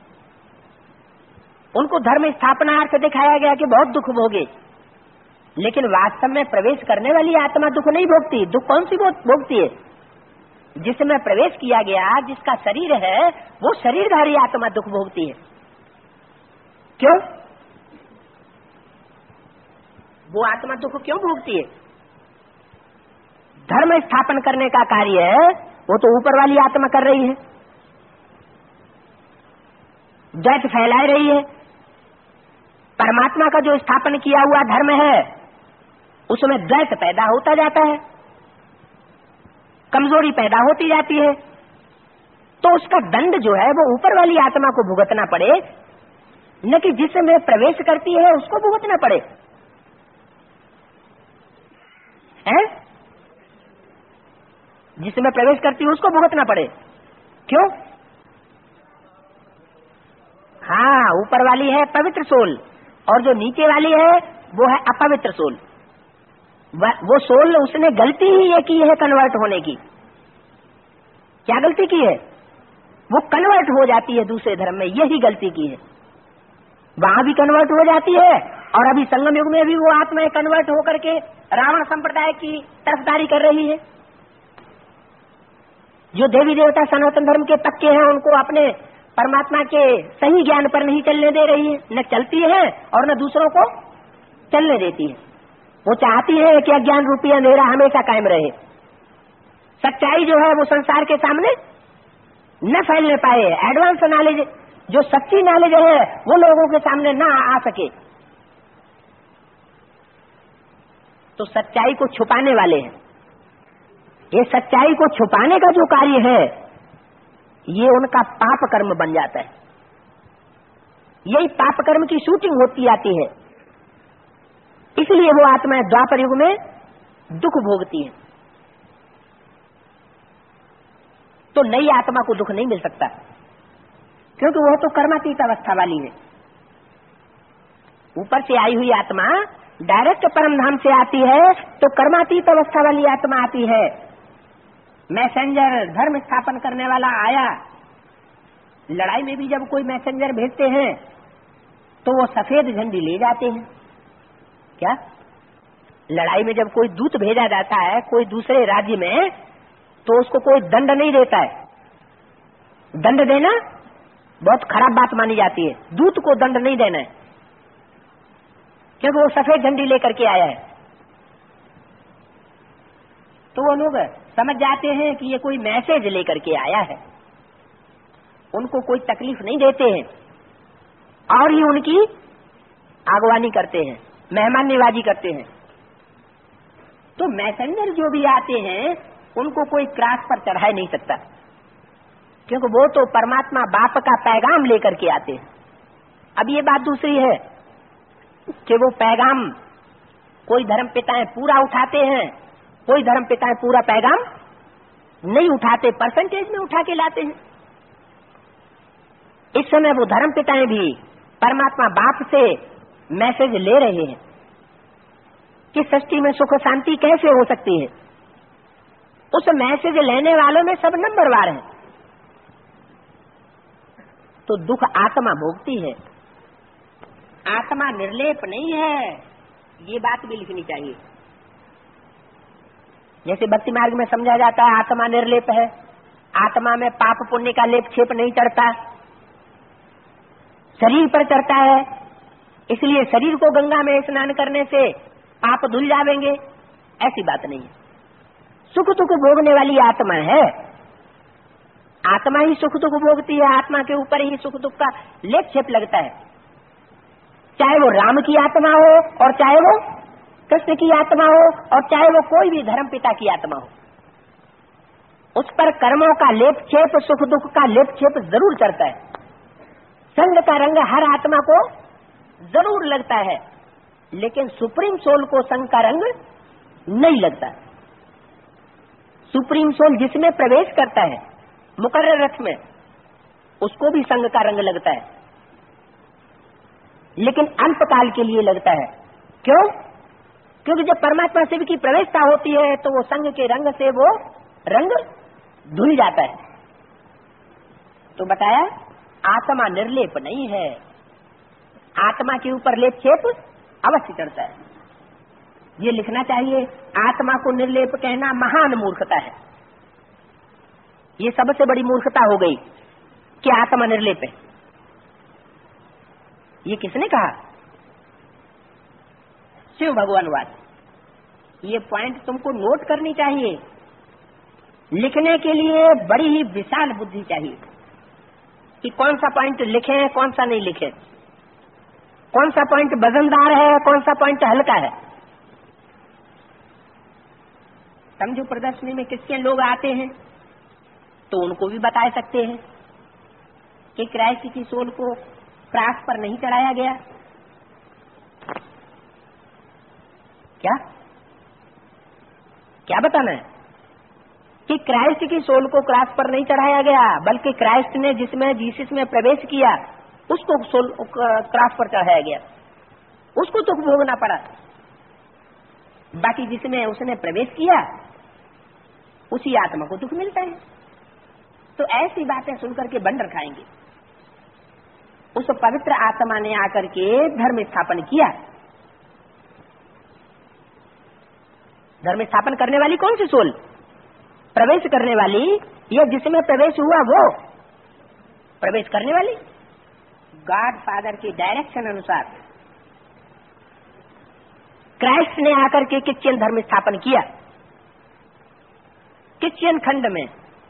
उनको धर्म स्थापना अर्थ दिखाया गया कि बहुत दुख भोगे, लेकिन वास्तव में प्रवेश करने वाली आत्मा दुख नहीं भोगती। दुख कौन सी भोगती है? जिसमें प्रवेश किया गया, जिसका शरीर है, वो शरीरधारी आत्मा दुख भोगती है। क्यों? वो आत्मा दुख क्यों भोगती है? धर्म स्थापन करने का कार्य है, वो तो ऊपर वाली आत्मा कर रही है, द्वैत फैला रही है, परमात्मा का जो स्थापन किया हुआ धर्म है उसमें द्वैत पैदा होता जाता है, कमजोरी पैदा होती जाती है, तो उसका दंड जो है वो ऊपर वाली आत्मा को भुगतना पड़े, न कि जिसमें प्रवेश करती है उसको भुगतना पड़े। है? जिसमें प्रवेश करती है उसको भुगतना पड़े। क्यों? हाँ, ऊपर वाली है पवित्र सोल और जो नीचे वाली है वो है अपवित्र सोल। वो सोल उसने गलती ही ये की है कन्वर्ट होने की। क्या गलती की है? वो कन्वर्ट हो जाती है दूसरे धर्म में, यही गलती की है। वहां भी कन्वर्ट हो जाती है और अभी संगम युग में भी वो आत्माएं कन्वर्ट होकर के रावण संप्रदाय की तरफदारी कर रही है। जो देवी देवता सनातन धर्म के पक्के हैं उनको अपने परमात्मा के सही ज्ञान पर नहीं चलने दे रही है, न चलती है और न दूसरों को चलने देती है। वो चाहती है कि अज्ञान रूपी अंधेरा हमेशा कायम रहे, सच्चाई जो है वो संसार के सामने न फैलने पाए, एडवांस नॉलेज जो सच्ची नॉलेज है वो लोगों के सामने न आ सके। तो सच्चाई को छुपाने वाले हैं। ये सच्चाई को छुपाने का जो कार्य है ये उनका पाप कर्म बन जाता है। यही पाप कर्म की शूटिंग होती आती है, इसलिए वो आत्माएं द्वापर युग में दुख भोगती है। तो नई आत्मा को दुख नहीं मिल सकता, क्योंकि वह तो कर्मातीत अवस्था वाली है। ऊपर से आई हुई आत्मा डायरेक्ट परम धाम से आती है तो कर्मातीत अवस्था वाली आत्मा आती है। मैसेंजर धर्म स्थापन करने वाला आया। लड़ाई में भी जब कोई मैसेंजर भेजते हैं तो वो सफेद झंडी ले जाते हैं। क्या? लड़ाई में जब कोई दूत भेजा जाता है कोई दूसरे राज्य में तो उसको कोई दंड नहीं देता है। दंड देना बहुत खराब बात मानी जाती है। दूत को दंड नहीं देना है, क्योंकि वो सफेद झंडी लेकर के आया है। तो वो लोग समझ जाते हैं कि ये कोई मैसेज लेकर के आया है, उनको कोई तकलीफ नहीं देते हैं और ही उनकी आगवानी करते हैं, मेहमान नवाजी करते हैं। तो मैसेंजर जो भी आते हैं उनको कोई क्रॉस पर चढ़ा नहीं सकता, क्योंकि वो तो परमात्मा बाप का पैगाम लेकर के आते हैं। अब ये बात दूसरी है कि वो पैगाम कोई धर्म पिताएं पूरा उठाते हैं, कोई धर्म पिताएं पूरा पैगाम नहीं उठाते, परसेंटेज में उठा के लाते हैं। इस समय वो धर्म पिताएं भी परमात्मा बाप से मैसेज ले रहे हैं कि सृष्टि में सुख शांति कैसे हो सकती है। उस मैसेज लेने वालों में सब नंबरवार हैं। तो दुख आत्मा भोगती है, आत्मा निर्लेप नहीं है, ये बात भी लिखनी चाहिए। जैसे भक्ति मार्ग में समझा जाता है आत्मा निर्लेप है, आत्मा में पाप पुण्य का लेप छेप नहीं चढ़ता, शरीर पर चढ़ता है, इसलिए शरीर को गंगा में स्नान करने से पाप धुल जावेंगे, ऐसी बात नहीं है। सुख दुख भोगने वाली आत्मा है, आत्मा ही सुख दुख भोगती है, आत्मा के ऊपर ही सुख दुख का लेप छेप लगता है। चाहे वो राम की आत्मा हो और चाहे वो कृष्ण की आत्मा हो और चाहे वो कोई भी धर्म पिता की आत्मा हो, उस पर कर्मों का लेप छेप सुख दुख का लेप छेप जरूर चढ़ता है। संग का रंग हर आत्मा को जरूर लगता है, लेकिन सुप्रीम सोल को संग का रंग नहीं लगता। सुप्रीम सोल जिसमें प्रवेश करता है मुकर्रर रथ में, उसको भी संग का रंग लगता है, लेकिन अल्पकाल के लिए लगता है। क्यों? क्योंकि जब परमात्मा शिव की प्रवेशता होती है तो वो संग के रंग से वो रंग धुल जाता है। तो बताया आत्मा निर्लेप नहीं है, आत्मा के ऊपर लेप छेप अवश्य चढ़ता है। ये लिखना चाहिए, आत्मा को निर्लेप कहना महान मूर्खता है। ये सबसे बड़ी मूर्खता हो गई कि आत्मा निर्लेप है। ये किसने कहा? शिव भगवान वाद। ये पॉइंट तुमको नोट करनी चाहिए। लिखने के लिए बड़ी ही विशाल बुद्धि चाहिए कि कौन सा पॉइंट लिखें कौन सा नहीं लिखें, कौन सा पॉइंट वजनदार है, कौन सा पॉइंट हल्का है। समझो प्रदर्शनी में क्रिश्चियन लोग आते हैं तो उनको भी बता सकते हैं कि क्राइस्ट की सोल को क्रॉस पर नहीं चढ़ाया गया। क्या क्या बताना है कि क्राइस्ट की सोल को क्रॉस पर नहीं चढ़ाया गया, बल्कि क्राइस्ट ने जिसमें जीसस में प्रवेश किया उसको सोल क्रॉस पर चढ़ाया गया, उसको दुख भोगना पड़ा। बाकी जिसमें उसने प्रवेश किया उसी आत्मा को दुख मिलता है। तो ऐसी बातें सुनकर के बंडर खाएंगे। उस पवित्र आत्मा ने आकर के धर्म स्थापन किया। धर्म स्थापन करने वाली कौन सी सोल? प्रवेश करने वाली या जिसमें प्रवेश हुआ वो? प्रवेश करने वाली। गॉड फादर की डायरेक्शन अनुसार क्राइस्ट ने आकर के क्रिश्चियन धर्म स्थापन किया। क्रिश्चियन खंड में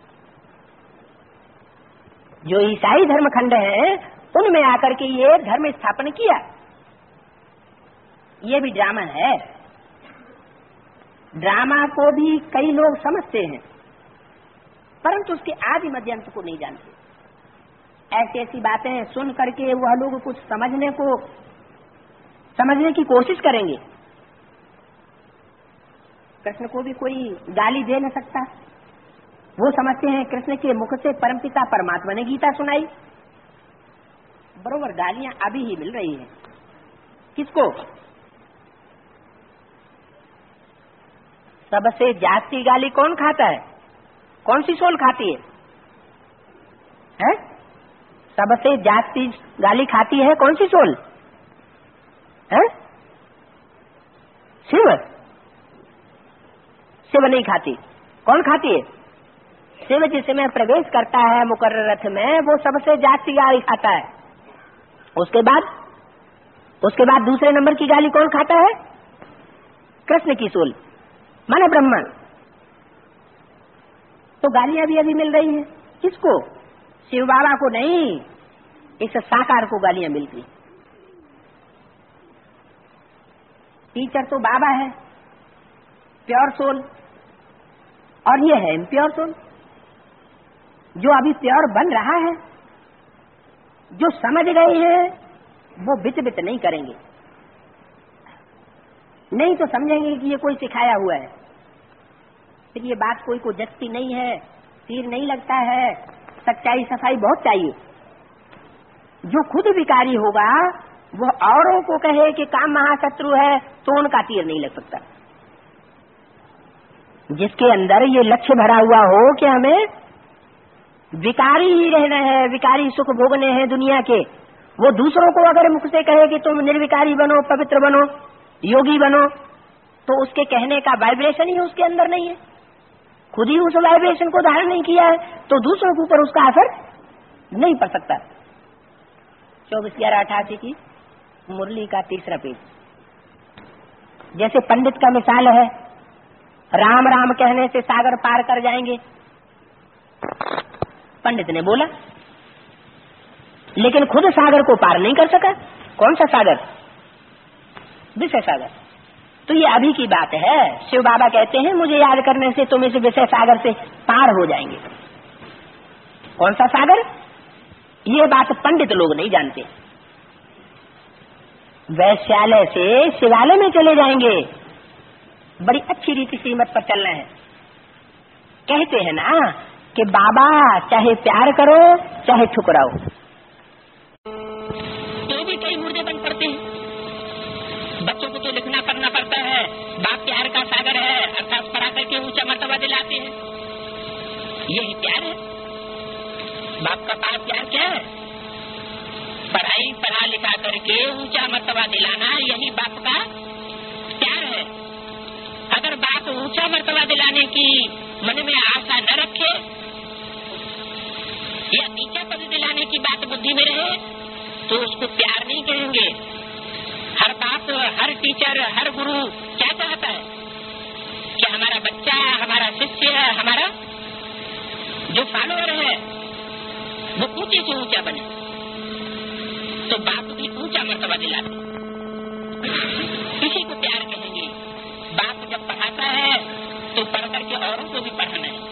जो ईसाई धर्म खंड है उनमें आकर के ये धर्म स्थापन किया। ये भी ड्रामा है। ड्रामा को भी कई लोग समझते हैं परंतु उसके आदि मध्यंत को नहीं जानते। ऐसी ऐसी बातें सुन करके वह लोग कुछ समझने की कोशिश करेंगे। कृष्ण को भी कोई गाली दे न सकता। वो समझते हैं कृष्ण के मुख से परमपिता परमात्मा ने गीता सुनाई। बरोबर गालियां अभी ही मिल रही हैं। किसको? सबसे जास्ती गाली कौन खाता है? कौन सी सोल खाती है? सबसे जास्ती गाली खाती है कौन सी सोल है? शिव नहीं खाती। कौन खाती है? शिव जिसमें प्रवेश करता है मुकर्रर रथ में वो सबसे जास्ती गाली खाता है। उसके बाद दूसरे नंबर की गाली कौन खाता है? कृष्ण की सोल माने ब्रह्मा। तो गालियां भी अभी मिल रही हैं। किसको? शिव बाबा को नहीं, इस साकार को गालियां मिलती। टीचर तो बाबा है प्योर सोल और ये है इम्प्योर सोल। जो अभी प्योर बन रहा है, जो समझ गए हैं वो बित नहीं करेंगे। नहीं तो समझेंगे कि ये कोई सिखाया हुआ है। फिर ये बात कोई को जचती नहीं है, तीर नहीं लगता है। सच्चाई सफाई बहुत चाहिए। जो खुद विकारी होगा वो औरों को कहे कि काम महाशत्रु है तो उनका तीर नहीं लग सकता। जिसके अंदर ये लक्ष्य भरा हुआ हो कि हमें विकारी ही रहना है, विकारी सुख भोगने हैं दुनिया के, वो दूसरों को अगर मुख से कहे कि तुम निर्विकारी बनो, पवित्र बनो, योगी बनो, तो उसके कहने का वाइब्रेशन ही उसके अंदर नहीं है। खुद ही उस वाइब्रेशन को धारण नहीं किया है तो दूसरों के ऊपर उसका असर नहीं पड़ सकता। 24/11/88 की मुरली का 3रा पेज। जैसे पंडित का मिसाल है, राम राम कहने से सागर पार कर जाएंगे, पंडित ने बोला, लेकिन खुद सागर को पार नहीं कर सका। कौन सा सागर? विषय सागर। तो ये अभी की बात है। शिव बाबा कहते हैं मुझे याद करने से तुम इस विषय सागर से पार हो जाएंगे। कौन सा सागर? ये बात पंडित लोग नहीं जानते। वैश्यालय से शिवालय में चले जाएंगे। बड़ी अच्छी रीति श्रीमत पर चलना है। कहते हैं ना कि बाबा चाहे प्यार करो चाहे ठुकराओ। तो भी कई मुर्दे बन पड़ते हैं। बच्चों को तो लिखना पढ़ना पड़ता है। बाप प्यार का सागर है, अर्थात पढ़ा करके ऊंचा मर्तबा दिलाते हैं। यही प्यार है। बाप का प्यार क्या है? पढ़ाई पढ़ा लिखा करके ऊंचा मर्तबा दिलाना, यही बाप का प्यार है। अगर बाप ऊंचा मर्तबा दिलाने की मन में आशा न रखे या नीचा पद दिलाने की बात बुद्धि में रहे तो उसको प्यार नहीं कहेंगे। हर बाप, हर टीचर, हर गुरु क्या चाहता है कि हमारा बच्चा, हमारा शिष्य, हमारा जो फॉलोअर है वो ऊंचे से ऊंचा बने। तो बाप भी ऊंचा मर्तबा दिलाते। किसी को प्यार कहेंगे। बाप जब पढ़ाता है तो पढ़ करके औरों को भी पढ़ाना है,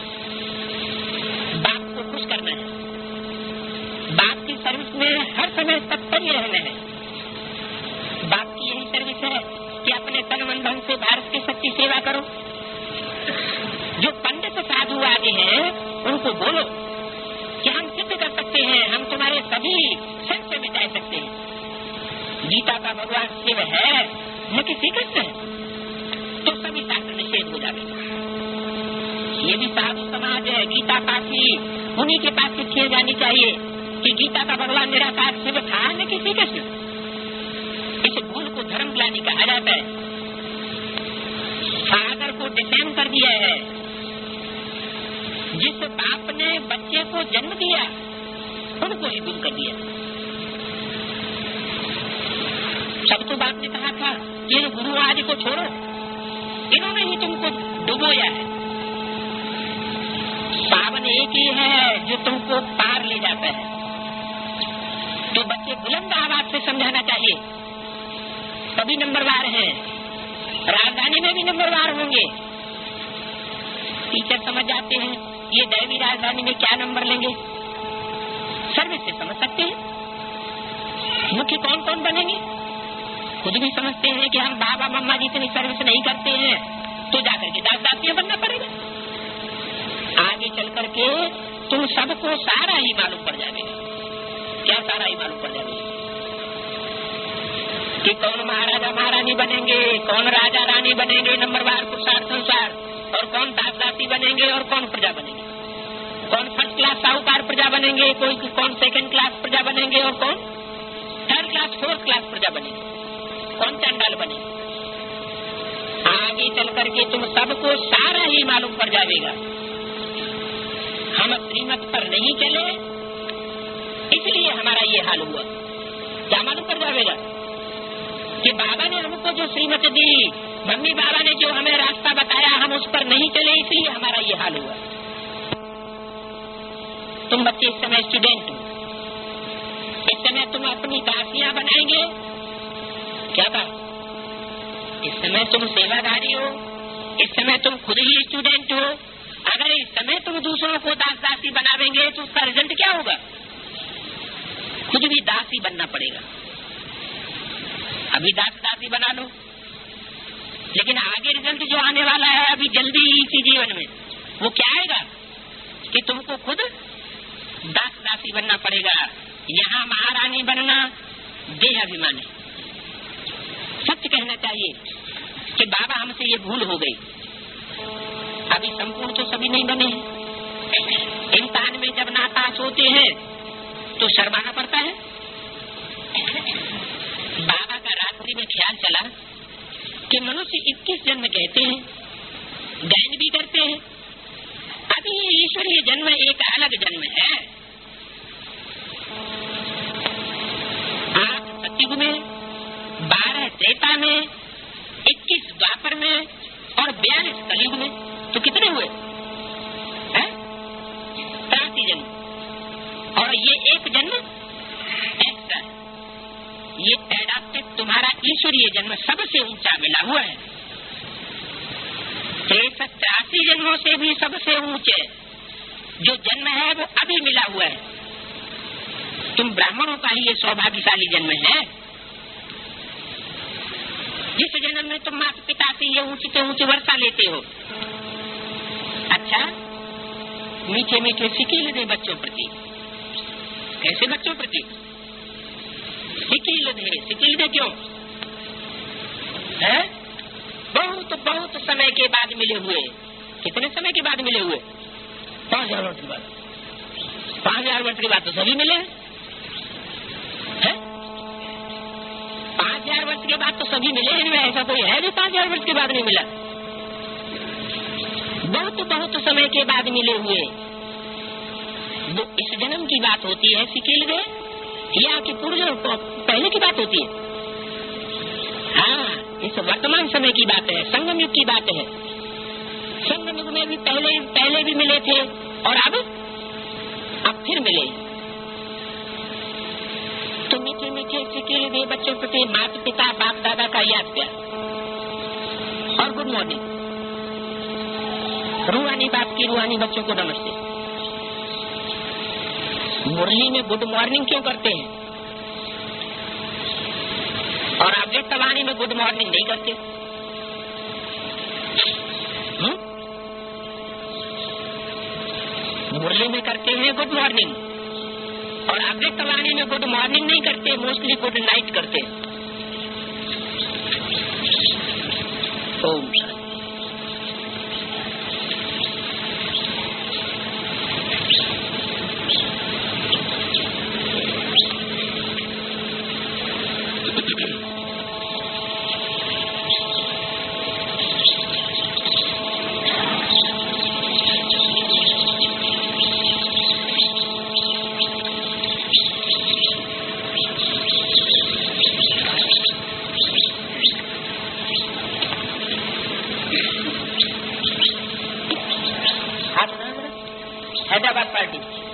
बाप को खुश करना है, बाप की सर्विस में हर समय तत्पर ही रहना है। बाप की यही सर्विस है कि अपने तन मन धन से भारत की सच्ची सेवा करो। जो पंडित साधु आदि हैं उनको बोलो कि हम सिद्ध कर सकते हैं, हम तुम्हारे सभी संशय मिटा सकते हैं। गीता का भगवान शिव है न कि श्री कृष्ण है, तो सभी शास्त्र निषेध हो जाते। ये भी साधु समाज है, गीता पाठी, उन्हीं के पास शिक्षा जानी चाहिए कि गीता का भगवान निराकार शिव था न कि श्री कृष्ण। इस भूल को धर्म ग्लानि कहा जाता है। सागर को डिफेम कर दिया है। जिस बाप ने बच्चे को जन्म दिया उनको ही गुम कर दिया। सब तो बाप ने कहा था कि गुरु आदि को छोड़ो, इन्होंने ही तुमको डुबोया है। पावन एक ही है जो तुमको पार ले जाता है। तो बच्चे बुलंद आवाज से समझाना चाहिए। सभी नंबरवार हैं, राजधानी में भी नंबरवार होंगे। टीचर समझ जाते हैं ये दैवी राजधानी में क्या नंबर लेंगे, सर्विस से समझ सकते हैं। मुख्य कौन कौन बनेंगे खुद भी समझते हैं कि हम बाबा मम्मा जितनी सर्विस नहीं करते हैं तो जाकर के दास दासियां बनना पड़ेगा। आगे चल करके तुम सबको सारा ही मालूम पड़ जाएगा। क्या सारा ही मालूम पड़ जाएगा कि कौन महाराजा महारानी बनेंगे, कौन राजा रानी बनेंगे नंबरवार पुरुषार्थ अनुसार, और कौन दास दासी बनेंगे और कौन प्रजा बनेंगे, कौन फर्स्ट क्लास साहूकार प्रजा बनेंगे, कोई कौन सेकंड क्लास प्रजा बनेंगे और कौन थर्ड क्लास फोर्थ क्लास प्रजा बनेंगे, कौन चंडाल बनेंगे। आगे चल करके तुम सबको सारा ही मालूम पड़ जाएगा। हम श्रीमत पर नहीं चले इसलिए हमारा ये हाल हुआ। क्या मालूम पड़ जाएगा कि बाबा ने हमको जो श्रीमत दी, मम्मी बाबा ने जो हमें रास्ता बताया, हम उस पर नहीं चले इसलिए हमारा ये हाल हुआ। तुम बच्चे इस समय स्टूडेंट हो, इस समय तुम अपनी दासियां बनाएंगे। क्या बात, इस समय तुम सेवाधारी हो, इस समय तुम खुद ही स्टूडेंट हो। अगर इस समय तुम दूसरों को दास दासी बनावेंगे तो उसका रिजल्ट क्या होगा? खुद भी दासी बनना पड़ेगा। अभी दास दासी बना लो, लेकिन आगे रिजल्ट जो आने वाला है अभी जल्दी ही इसी जीवन में, वो क्या आएगा कि तुमको खुद दास दासी बनना पड़ेगा। यहाँ महारानी बनना देह अभिमानी। सत्य कहना चाहिए कि बाबा हमसे ये भूल हो गई। अभी संपूर्ण तो सभी नहीं बने हैं। इम्तिहान में जब नापास होते हैं तो शर्माना पड़ता है। बाबा का रात्रि में ख्याल चला कि मनुष्य 21 जन्म कहते हैं, गायन भी करते हैं। अभी ये ईश्वरीय जन्म एक अलग जन्म है। 8 सतयुग में, 12 त्रेता में, 21 द्वापर में और 42 कलयुग में, तो कितने हुए? 83 जन्म। और ये एक जन्म एक्स्ट्रा, ये एडाप्टेड तुम्हारा ईश्वरीय जन्म सबसे ऊंचा मिला हुआ है। 83 जन्मों से भी सबसे ऊंचे जो जन्म है वो अभी मिला हुआ है। तुम ब्राह्मणों का ही ये सौभाग्यशाली जन्म है। जिस जन्म में तुम माता पिता से ये ऊंची से ऊंची वर्षा लेते हो। अच्छा, मीठे मीठे सिकील दे बच्चों प्रति। कैसे बच्चों प्रति? सिकील दे क्यों है? बहुत बहुत समय के बाद मिले हुए। कितने समय के बाद मिले हुए? 5000 वर्ष के बाद। 5000 वर्ष के बाद तो सभी मिले हैं। 5000 वर्ष के बाद तो सभी मिले हैं। ऐसा कोई है जो 5000 वर्ष के बाद नहीं मिला? बहुत बहुत समय के बाद मिले हुए। इस जन्म की बात होती है सिकील दे, या कि पूर्व पहले की बात होती है? हाँ, इस वर्तमान समय की बात है, संगम युग की बात है। संगम युग में भी पहले भी मिले थे और अब फिर मिले। तो मीठे मीठे सिके हुए बच्चों प्रति माता पिता बाप दादा का याद प्यार और गुड मॉर्निंग। रूहानी बाप की रूहानी बच्चों को नमस्ते। मुरली में गुड मॉर्निंग क्यों करते हैं और अव्यक्त वाणी में गुड मॉर्निंग नहीं करते? मुरली में करते हैं गुड मॉर्निंग और अव्यक्त वाणी में गुड मॉर्निंग नहीं करते, मोस्टली गुड नाइट करते हैं। ओम शांति। हैदराबाद पार्टी